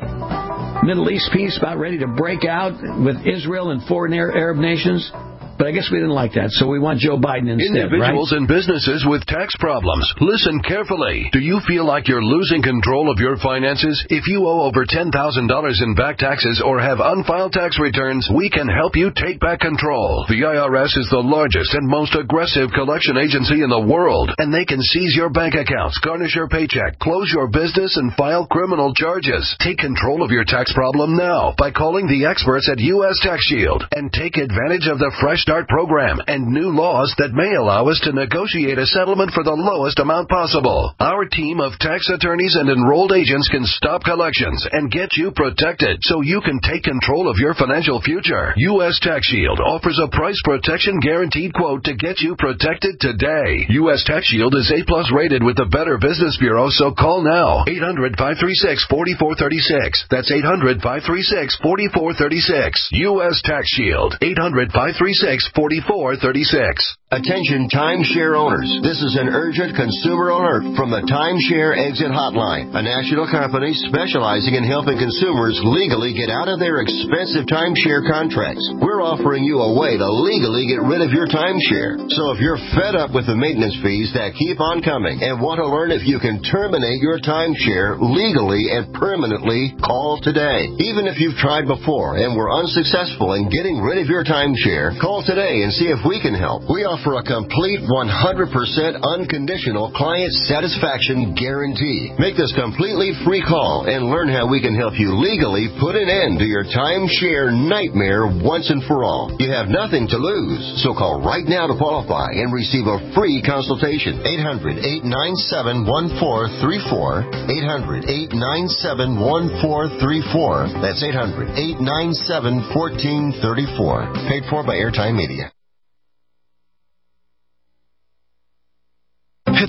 Middle East peace about ready to break out with Israel and foreign Arab nations. But I guess we didn't like that, so we want Joe Biden instead, Individuals right? and businesses with tax problems, listen carefully. Do you feel like you're losing control of your finances? If you owe over ten thousand dollars in back taxes or have unfiled tax returns, we can help you take back control. The I R S is the largest and most aggressive collection agency in the world, and they can seize your bank accounts, garnish your paycheck, close your business, and file criminal charges. Take control of your tax problem now by calling the experts at U S Tax Shield and take advantage of the Fresh Start program and new laws that may allow us to negotiate a settlement for the lowest amount possible. Our team of tax attorneys and enrolled agents can stop collections and get you protected so you can take control of your financial future. U S Tax Shield offers a price protection guaranteed quote to get you protected today. U S Tax Shield is A plus rated with the Better Business Bureau, so call now. eight hundred, five three six, four four three six. That's eight hundred, five three six, four four three six. U S Tax Shield. eight hundred, five three six, four four three six. Attention timeshare owners. This is an urgent consumer alert from the Timeshare Exit Hotline, a national company specializing in helping consumers legally get out of their expensive timeshare contracts. We're offering you a way to legally get rid of your timeshare. So if you're fed up with the maintenance fees that keep on coming and want to learn if you can terminate your timeshare legally and permanently, call today. Even if you've tried before and were unsuccessful in getting rid of your timeshare, call today and see if we can help. We offer a complete one hundred percent unconditional client satisfaction guarantee. Make this completely free call and learn how we can help you legally put an end to your timeshare nightmare once and for all. You have nothing to lose, so call right now to qualify and receive a free consultation. eight hundred, eight nine seven, one four three four. eight hundred, eight nine seven, one four three four. That's eight hundred, eight nine seven, one four three four. Paid for by Airtime Media. At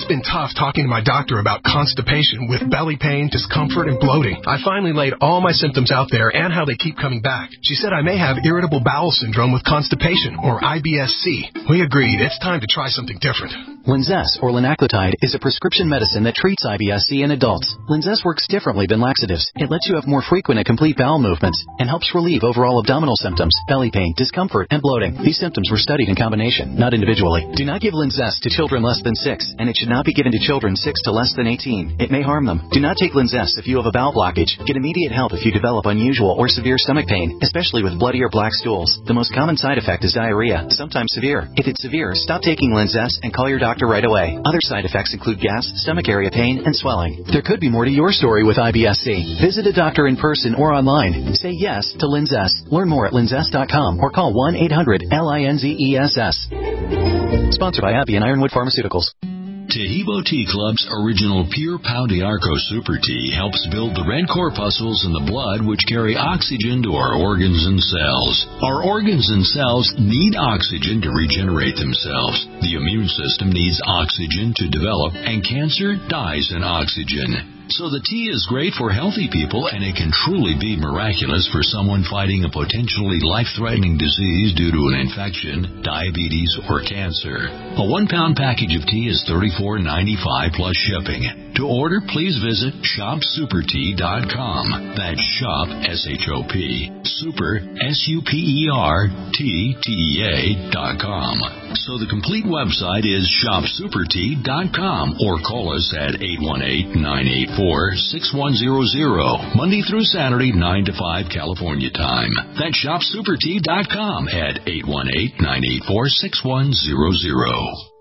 It's been tough talking to my doctor about constipation with belly pain, discomfort, and bloating. I finally laid all my symptoms out there and how they keep coming back. She said I may have irritable bowel syndrome with constipation, or I B S C. We agreed it's time to try something different. Linzess, or linaclotide, is a prescription medicine that treats I B S C in adults. Linzess works differently than laxatives. It lets you have more frequent and complete bowel movements and helps relieve overall abdominal symptoms, belly pain, discomfort, and bloating. These symptoms were studied in combination, not individually. Do not give Linzess to children less than six, and it should not be given to children six to less than eighteen. It may harm them. Do not take Linzess if you have a bowel blockage. Get immediate help if you develop unusual or severe stomach pain, especially with bloody or black stools. The most common side effect is diarrhea, sometimes severe. If it's severe, stop taking Linzess and call your doctor right away. Other side effects include gas, stomach area pain, and swelling. There could be more to your story with I B S C. Visit a doctor in person or online. Say yes to Linzess. Learn more at linzess dot com or call one eight hundred L I N Z E S S. Sponsored by AbbVie and Ironwood Pharmaceuticals. Tehibo Tea Club's original Pure Pau d'Arco Super Tea helps build the red corpuscles in the blood which carry oxygen to our organs and cells. Our organs and cells need oxygen to regenerate themselves. The immune system needs oxygen to develop, and cancer dies in oxygen. So the tea is great for healthy people, and it can truly be miraculous for someone fighting a potentially life-threatening disease due to an infection, diabetes, or cancer. A one-pound package of tea is thirty-four ninety-five plus shipping. To order, please visit shop super tea dot com. That's shop, S H O P, super, S U P E R, T, T E A dot com. So the complete website is shop super tea dot com, or call us at eight one eight, nine eight four, six one zero zero, Monday through Saturday, nine to five California time. That's shop super tea dot com at eight one eight, nine eight four, six one zero zero.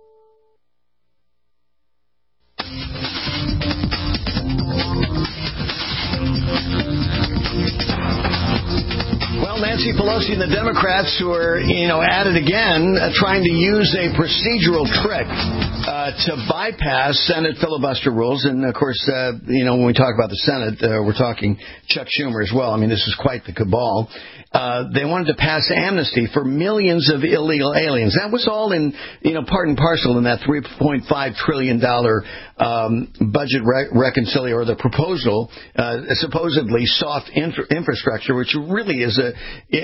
Well, Nancy Pelosi and the Democrats who are, you know, at it again, uh, trying to use a procedural trick uh, to bypass Senate filibuster rules. And, of course, uh, you know, when we talk about the Senate, uh, we're talking Chuck Schumer as well. I mean, this is quite the cabal. Uh, they wanted to pass amnesty for millions of illegal aliens. That was all in, you know, part and parcel in that three point five trillion dollars um, budget re- reconciliation, or the proposal, uh, supposedly soft infra- infrastructure, which really is a,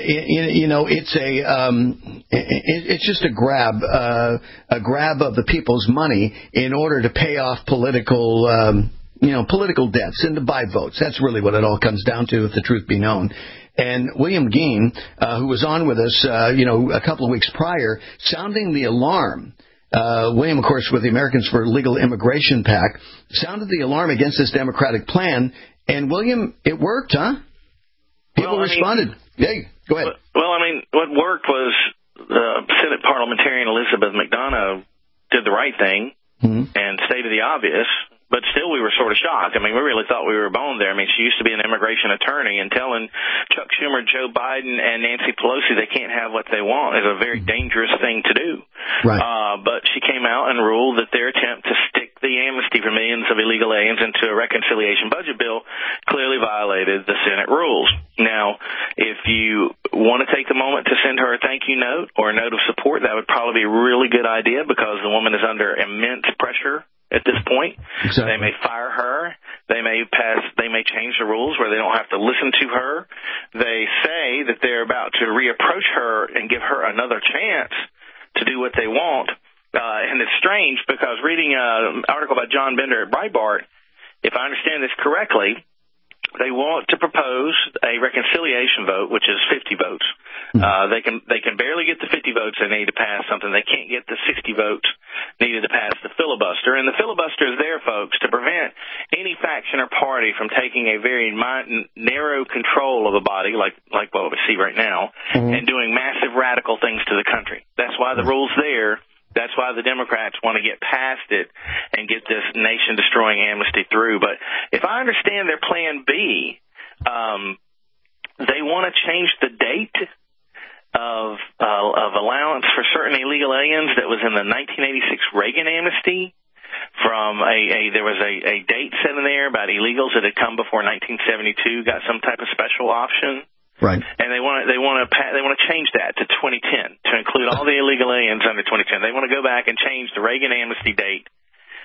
you know, it's a, um, it's just a grab, uh, a grab of the people's money in order to pay off political, um, you know, political debts and to buy votes. That's really what it all comes down to, if the truth be known. And William Geen, uh, who was on with us, uh, you know, a couple of weeks prior, sounding the alarm. Uh, William, of course, with the Americans for Legal Immigration PAC, sounded the alarm against this Democratic plan. And, William, it worked, huh? People well, responded. Mean, hey, go ahead. Well, I mean, what worked was uh, Senate parliamentarian Elizabeth McDonough did the right thing mm-hmm. and stated the obvious. But still, we were sort of shocked. I mean, we really thought we were boned there. I mean, she used to be an immigration attorney, and telling Chuck Schumer, Joe Biden, and Nancy Pelosi they can't have what they want is a very dangerous thing to do. Right. Uh, but she came out and ruled that their attempt to stick the amnesty for millions of illegal aliens into a reconciliation budget bill clearly violated the Senate rules. Now, if you want to take the moment to send her a thank you note or a note of support, that would probably be a really good idea, because the woman is under immense pressure at this point. Exactly. They may fire her. They may pass, they may change the rules where they don't have to listen to her. They say that they're about to reapproach her and give her another chance to do what they want. Uh, and it's strange, because reading an article by John Bender at Breitbart, if I understand this correctly, they want to propose a reconciliation vote, which is fifty votes. Uh, they can they can barely get the fifty votes they need to pass something. They can't get the sixty votes needed to pass the filibuster. And the filibuster is there, folks, to prevent any faction or party from taking a very min- narrow control of a body, like like what we see right now, mm-hmm. and doing massive radical things to the country. That's why the rule's there. That's why the Democrats want to get past it and get this nation-destroying amnesty through. But if I understand their plan B, um, they want to change the date of uh, of allowance for certain illegal aliens that was in the nineteen eighty-six Reagan amnesty. From a, a there was a, a date set in there about illegals that had come before nineteen seventy-two, got some type of special option. Right. And they want to they want to they want to change that to twenty ten to include all the illegal aliens under twenty ten. They want to go back and change the Reagan amnesty date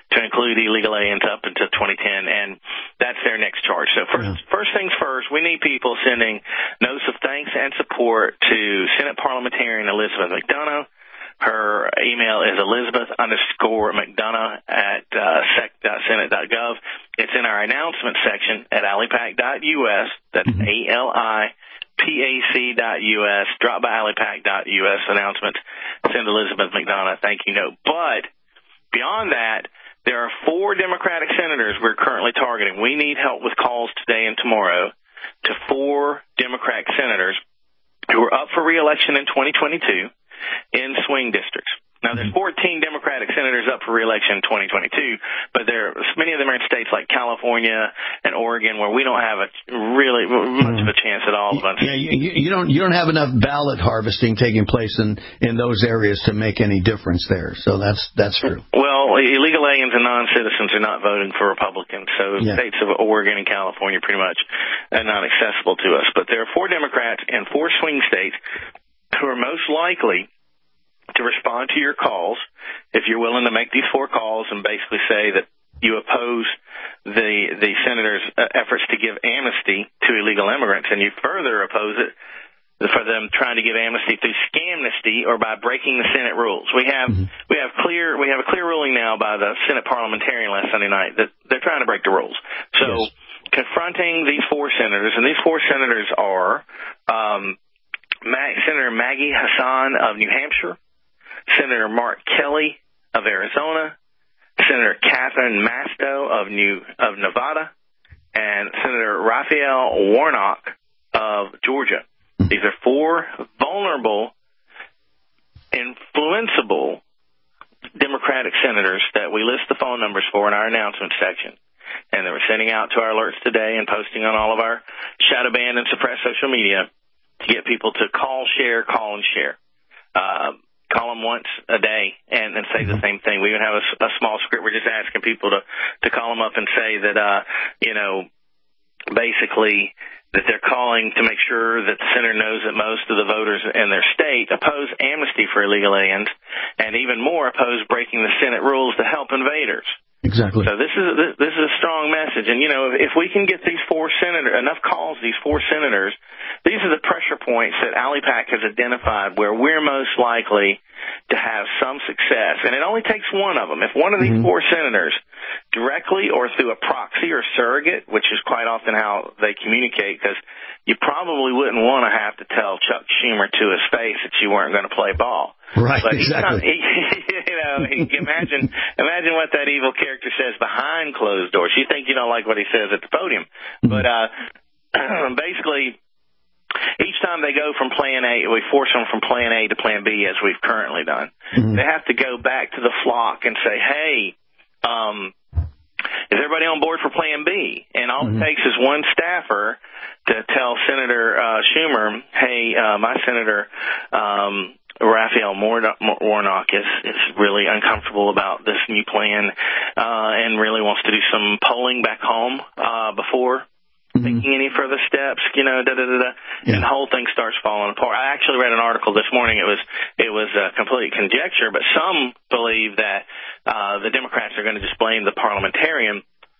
to include illegal aliens up until twenty ten, and that's their next charge. So first, yeah. first things first, we need people sending notes of thanks and support to Senate parliamentarian Elizabeth McDonough. Her email is Elizabeth underscore McDonough at uh, sec dot senate dot gov. It's in our announcement section at alipac dot U S. That's mm-hmm. A L I P A C dot U S. Drop by alipac dot U S announcements. Send Elizabeth McDonough a thank you note. But beyond that, there are four Democratic senators we're currently targeting. We need help with calls today and tomorrow to four Democratic senators who are up for re-election in twenty twenty-two in swing districts. Now, there's fourteen Democratic senators up for re-election in twenty twenty-two, but there many of them are in states like California and Oregon where we don't have a really much of a chance at all. Yeah, you, you don't you don't have enough ballot harvesting taking place in, in those areas to make any difference there. So that's that's true. Well, illegal aliens and non-citizens are not voting for Republicans, so yeah. states of Oregon and California pretty much are not accessible to us. But there are four Democrats and four swing states who are most likely to respond to your calls if you're willing to make these four calls and basically say that you oppose the the senators' efforts to give amnesty to illegal immigrants, and you further oppose it for them trying to give amnesty through scamnesty or by breaking the Senate rules. We have mm-hmm. we have clear we have a clear ruling now by the Senate parliamentarian last Sunday night that they're trying to break the rules. So yes. confronting these four senators, and these four senators are um, Senator Maggie Hassan of New Hampshire, Senator Mark Kelly of Arizona, Senator Catherine Masto of New of Nevada, and Senator Raphael Warnock of Georgia. These are four vulnerable, influenceable Democratic senators that we list the phone numbers for in our announcement section, and that we're sending out to our alerts today and posting on all of our shadow ban and suppress social media to get people to call, share, call, and share. Uh, Call them once a day and, and say the same thing. We even have a, a small script. We're just asking people to, to call them up and say that, uh, you know, basically that they're calling to make sure that the senator knows that most of the voters in their state oppose amnesty for illegal aliens and even more oppose breaking the Senate rules to help invaders. Exactly. So this is a, this is a strong message, and you know if, if we can get these four senators enough calls, these four senators, these are the pressure points that ALIPAC has identified where we're most likely to have some success, and it only takes one of them. If one of these mm-hmm. four senators, directly or through a proxy or surrogate, which is quite often how they communicate, because you probably wouldn't want to have to tell Chuck Schumer to his face that you weren't going to play ball. Right, but exactly. He, you know, imagine imagine what that evil character says behind closed doors. You think you don't like what he says at the podium, mm-hmm. but uh, basically, each time they go from Plan A, we force them from Plan A to Plan B, as we've currently done. Mm-hmm. They have to go back to the flock and say, "Hey, um, is everybody on board for Plan B?" And all mm-hmm. it takes is one staffer to tell Senator uh, Schumer, "Hey, uh, my Senator." Um, Raphael Warnock is, is really uncomfortable about this new plan uh, and really wants to do some polling back home uh, before mm-hmm. taking any further steps, you know, da da da da, yeah. and the whole thing starts falling apart. I actually read an article this morning. It was it was a complete conjecture, but some believe that uh, the Democrats are going to just blame the parliamentarian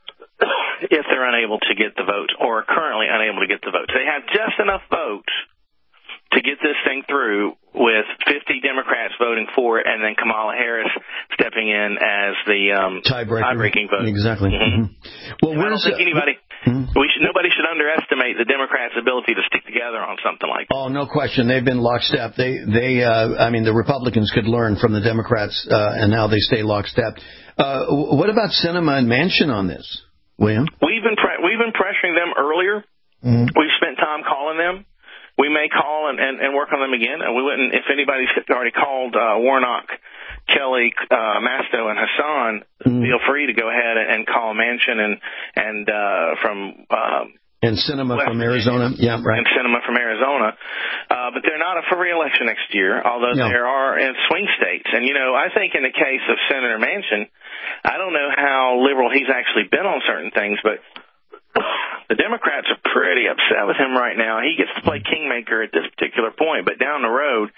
if they're unable to get the votes or are currently unable to get the votes. They have just enough votes to get this thing through with fifty Democrats voting for it and then Kamala Harris stepping in as the um, tie-breaking vote. Exactly. Mm-hmm. Mm-hmm. Well, I don't think anybody, mm-hmm. we should, nobody should underestimate the Democrats' ability to stick together on something like that. Oh, no question. They've been lockstep. They, they, uh, I mean, the Republicans could learn from the Democrats uh, and how they stay lockstep. Uh, what about Sinema and Manchin on this, William? We've been pre- we've been pressuring them earlier. Mm-hmm. We've spent time calling them. We may call and, and, and work on them again. And we wouldn't, if anybody's already called uh, Warnock, Kelly, uh, Masto, and Hassan, mm. feel free to go ahead and, and call Manchin and and uh, from uh, and Sinema from Arizona, yeah, right. And Sinema from Arizona, uh, but they're not up for re-election next year. Although no. there are in swing states, and you know, I think in the case of Senator Manchin, I don't know how liberal he's actually been on certain things, but the Democrats are pretty upset with him right now. He gets to play kingmaker at this particular point, but down the road,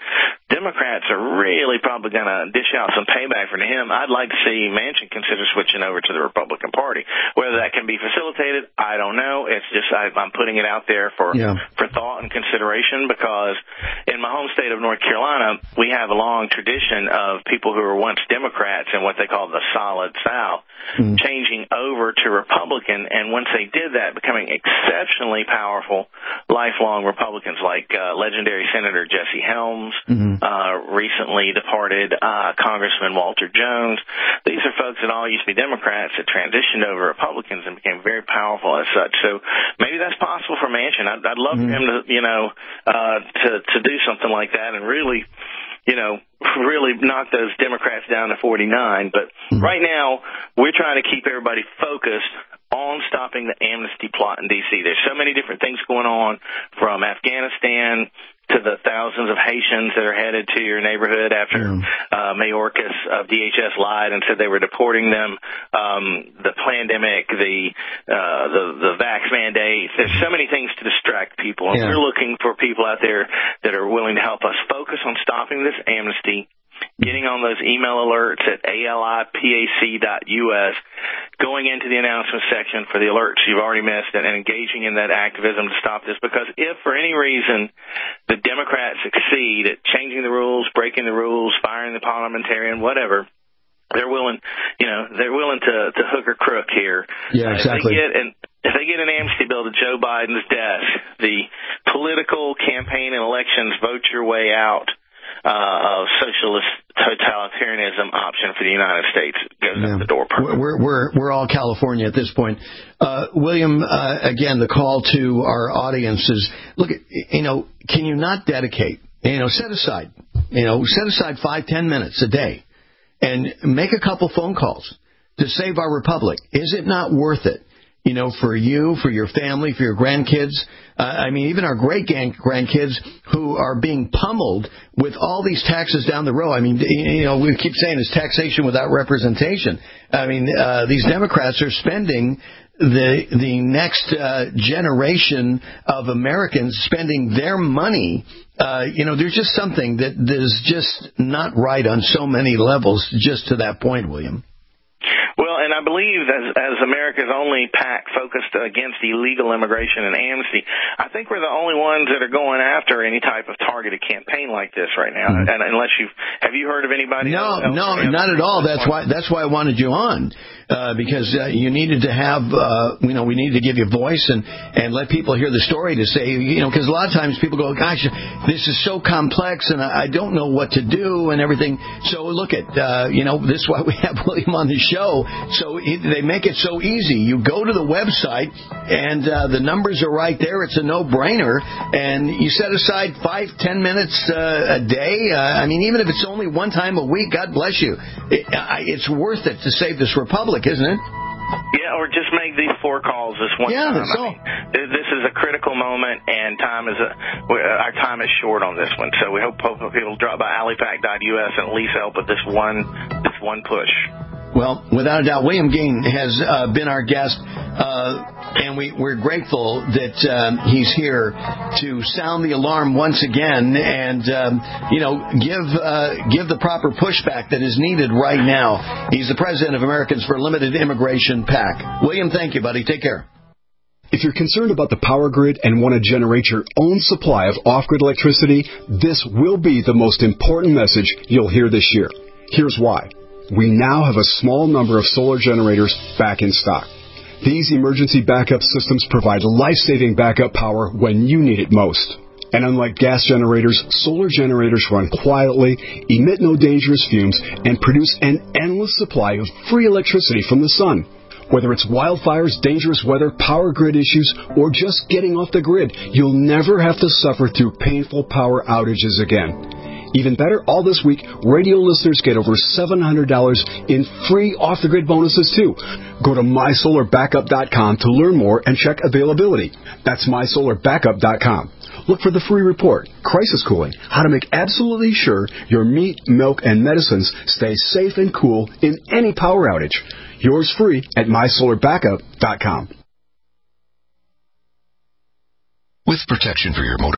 Democrats are really probably going to dish out some payback for him. I'd like to see Manchin consider switching over to the Republican Party. Whether that can be facilitated, I don't know. It's just I, I'm putting it out there for yeah. for thought and consideration, because in my home state of North Carolina, we have a long tradition of people who were once Democrats in what they call the Solid South, mm. changing over to Republican, and once they did that, becoming exceptionally powerful, lifelong Republicans like uh, legendary Senator Jesse Helms, mm-hmm. Uh, recently departed uh, Congressman Walter Jones. These are folks that all used to be Democrats that transitioned over Republicans and became very powerful as such. So maybe that's possible for Manchin. I'd, I'd love mm-hmm. for him to, you know, uh, to to do something like that and really, you know, really knock those Democrats down to forty-nine. But mm-hmm. right now, we're trying to keep everybody focused on stopping the amnesty plot in D C. There's so many different things going on, from Afghanistan to the thousands of Haitians that are headed to your neighborhood after mm. uh, Mayorkas of D H S lied and said they were deporting them, um, the pandemic, the, uh, the the vax mandates. There's so many things to distract people, and yeah. we're looking for people out there that are willing to help us focus on stopping this amnesty, getting on those email alerts at A L I P A C dot U S, going into the announcement section for the alerts you've already missed, and, and engaging in that activism to stop this. Because if for any reason the Democrats succeed at changing the rules, breaking the rules, firing the parliamentarian, whatever, they're willing, you know, they're willing to, to hook or crook here. Yeah, exactly. Uh, if they get an, if they get an amnesty bill to Joe Biden's desk, the political campaign and elections vote your way out Uh, of socialist totalitarianism option for the United States goes yeah. out the door. We're we're we're all California at this point. Uh, William, uh, again, the call to our audience is: look, you know, can you not dedicate, you know, set aside, you know, set aside five, ten minutes a day, and make a couple phone calls to save our republic? Is it not worth it? You know, for you, for your family, for your grandkids. Uh, I mean, even our great-grandkids who are being pummeled with all these taxes down the road. I mean, you know, we keep saying it's taxation without representation. I mean, uh, these Democrats are spending the the next uh, generation of Americans spending their money. Uh, you know, there's just something that, that is just not right on so many levels, just to that point, William. Well, and I believe as, as America's only PAC focused against illegal immigration and amnesty, I think we're the only ones that are going after any type of targeted campaign like this right now. Mm-hmm. And unless you've, have you heard of anybody? No, else no, not at all. That's why, that's why I wanted you on, uh, because uh, you needed to have, uh, you know, we needed to give you a voice and, and let people hear the story to say, you know, because a lot of times people go, gosh, this is so complex and I, I don't know what to do and everything. So look at, uh, you know, this is why we have William on the show. So it, they make it so easy. You go to the website, and uh, the numbers are right there. It's a no-brainer. And you set aside five, ten minutes uh, a day. Uh, I mean, even if it's only one time a week, God bless you. It, I, it's worth it to save this republic, isn't it? Yeah, or just make these four calls this one yeah, time. That's all. I mean, this is a critical moment, and time is a, our time is short on this one. So we hope people drop by allipac dot U S and at least help with this one, this one push. Well, without a doubt, William Gain has uh, been our guest, uh, and we, we're grateful that um, he's here to sound the alarm once again and, um, you know, give uh, give the proper pushback that is needed right now. He's the president of Americans for Limited Immigration PAC. William, thank you, buddy. Take care. If you're concerned about the power grid and want to generate your own supply of off-grid electricity, this will be the most important message you'll hear this year. Here's why. We now have a small number of solar generators back in stock. These emergency backup systems provide life-saving backup power when you need it most. And unlike gas generators, solar generators run quietly, emit no dangerous fumes, and produce an endless supply of free electricity from the sun. Whether it's wildfires, dangerous weather, power grid issues, or just getting off the grid, you'll never have to suffer through painful power outages again. Even better, all this week, radio listeners get over seven hundred dollars in free off-the-grid bonuses, too. Go to my solar backup dot com to learn more and check availability. That's my solar backup dot com. Look for the free report, Crisis Cooling, how to make absolutely sure your meat, milk, and medicines stay safe and cool in any power outage. Yours free at my solar backup dot com. With protection for your motor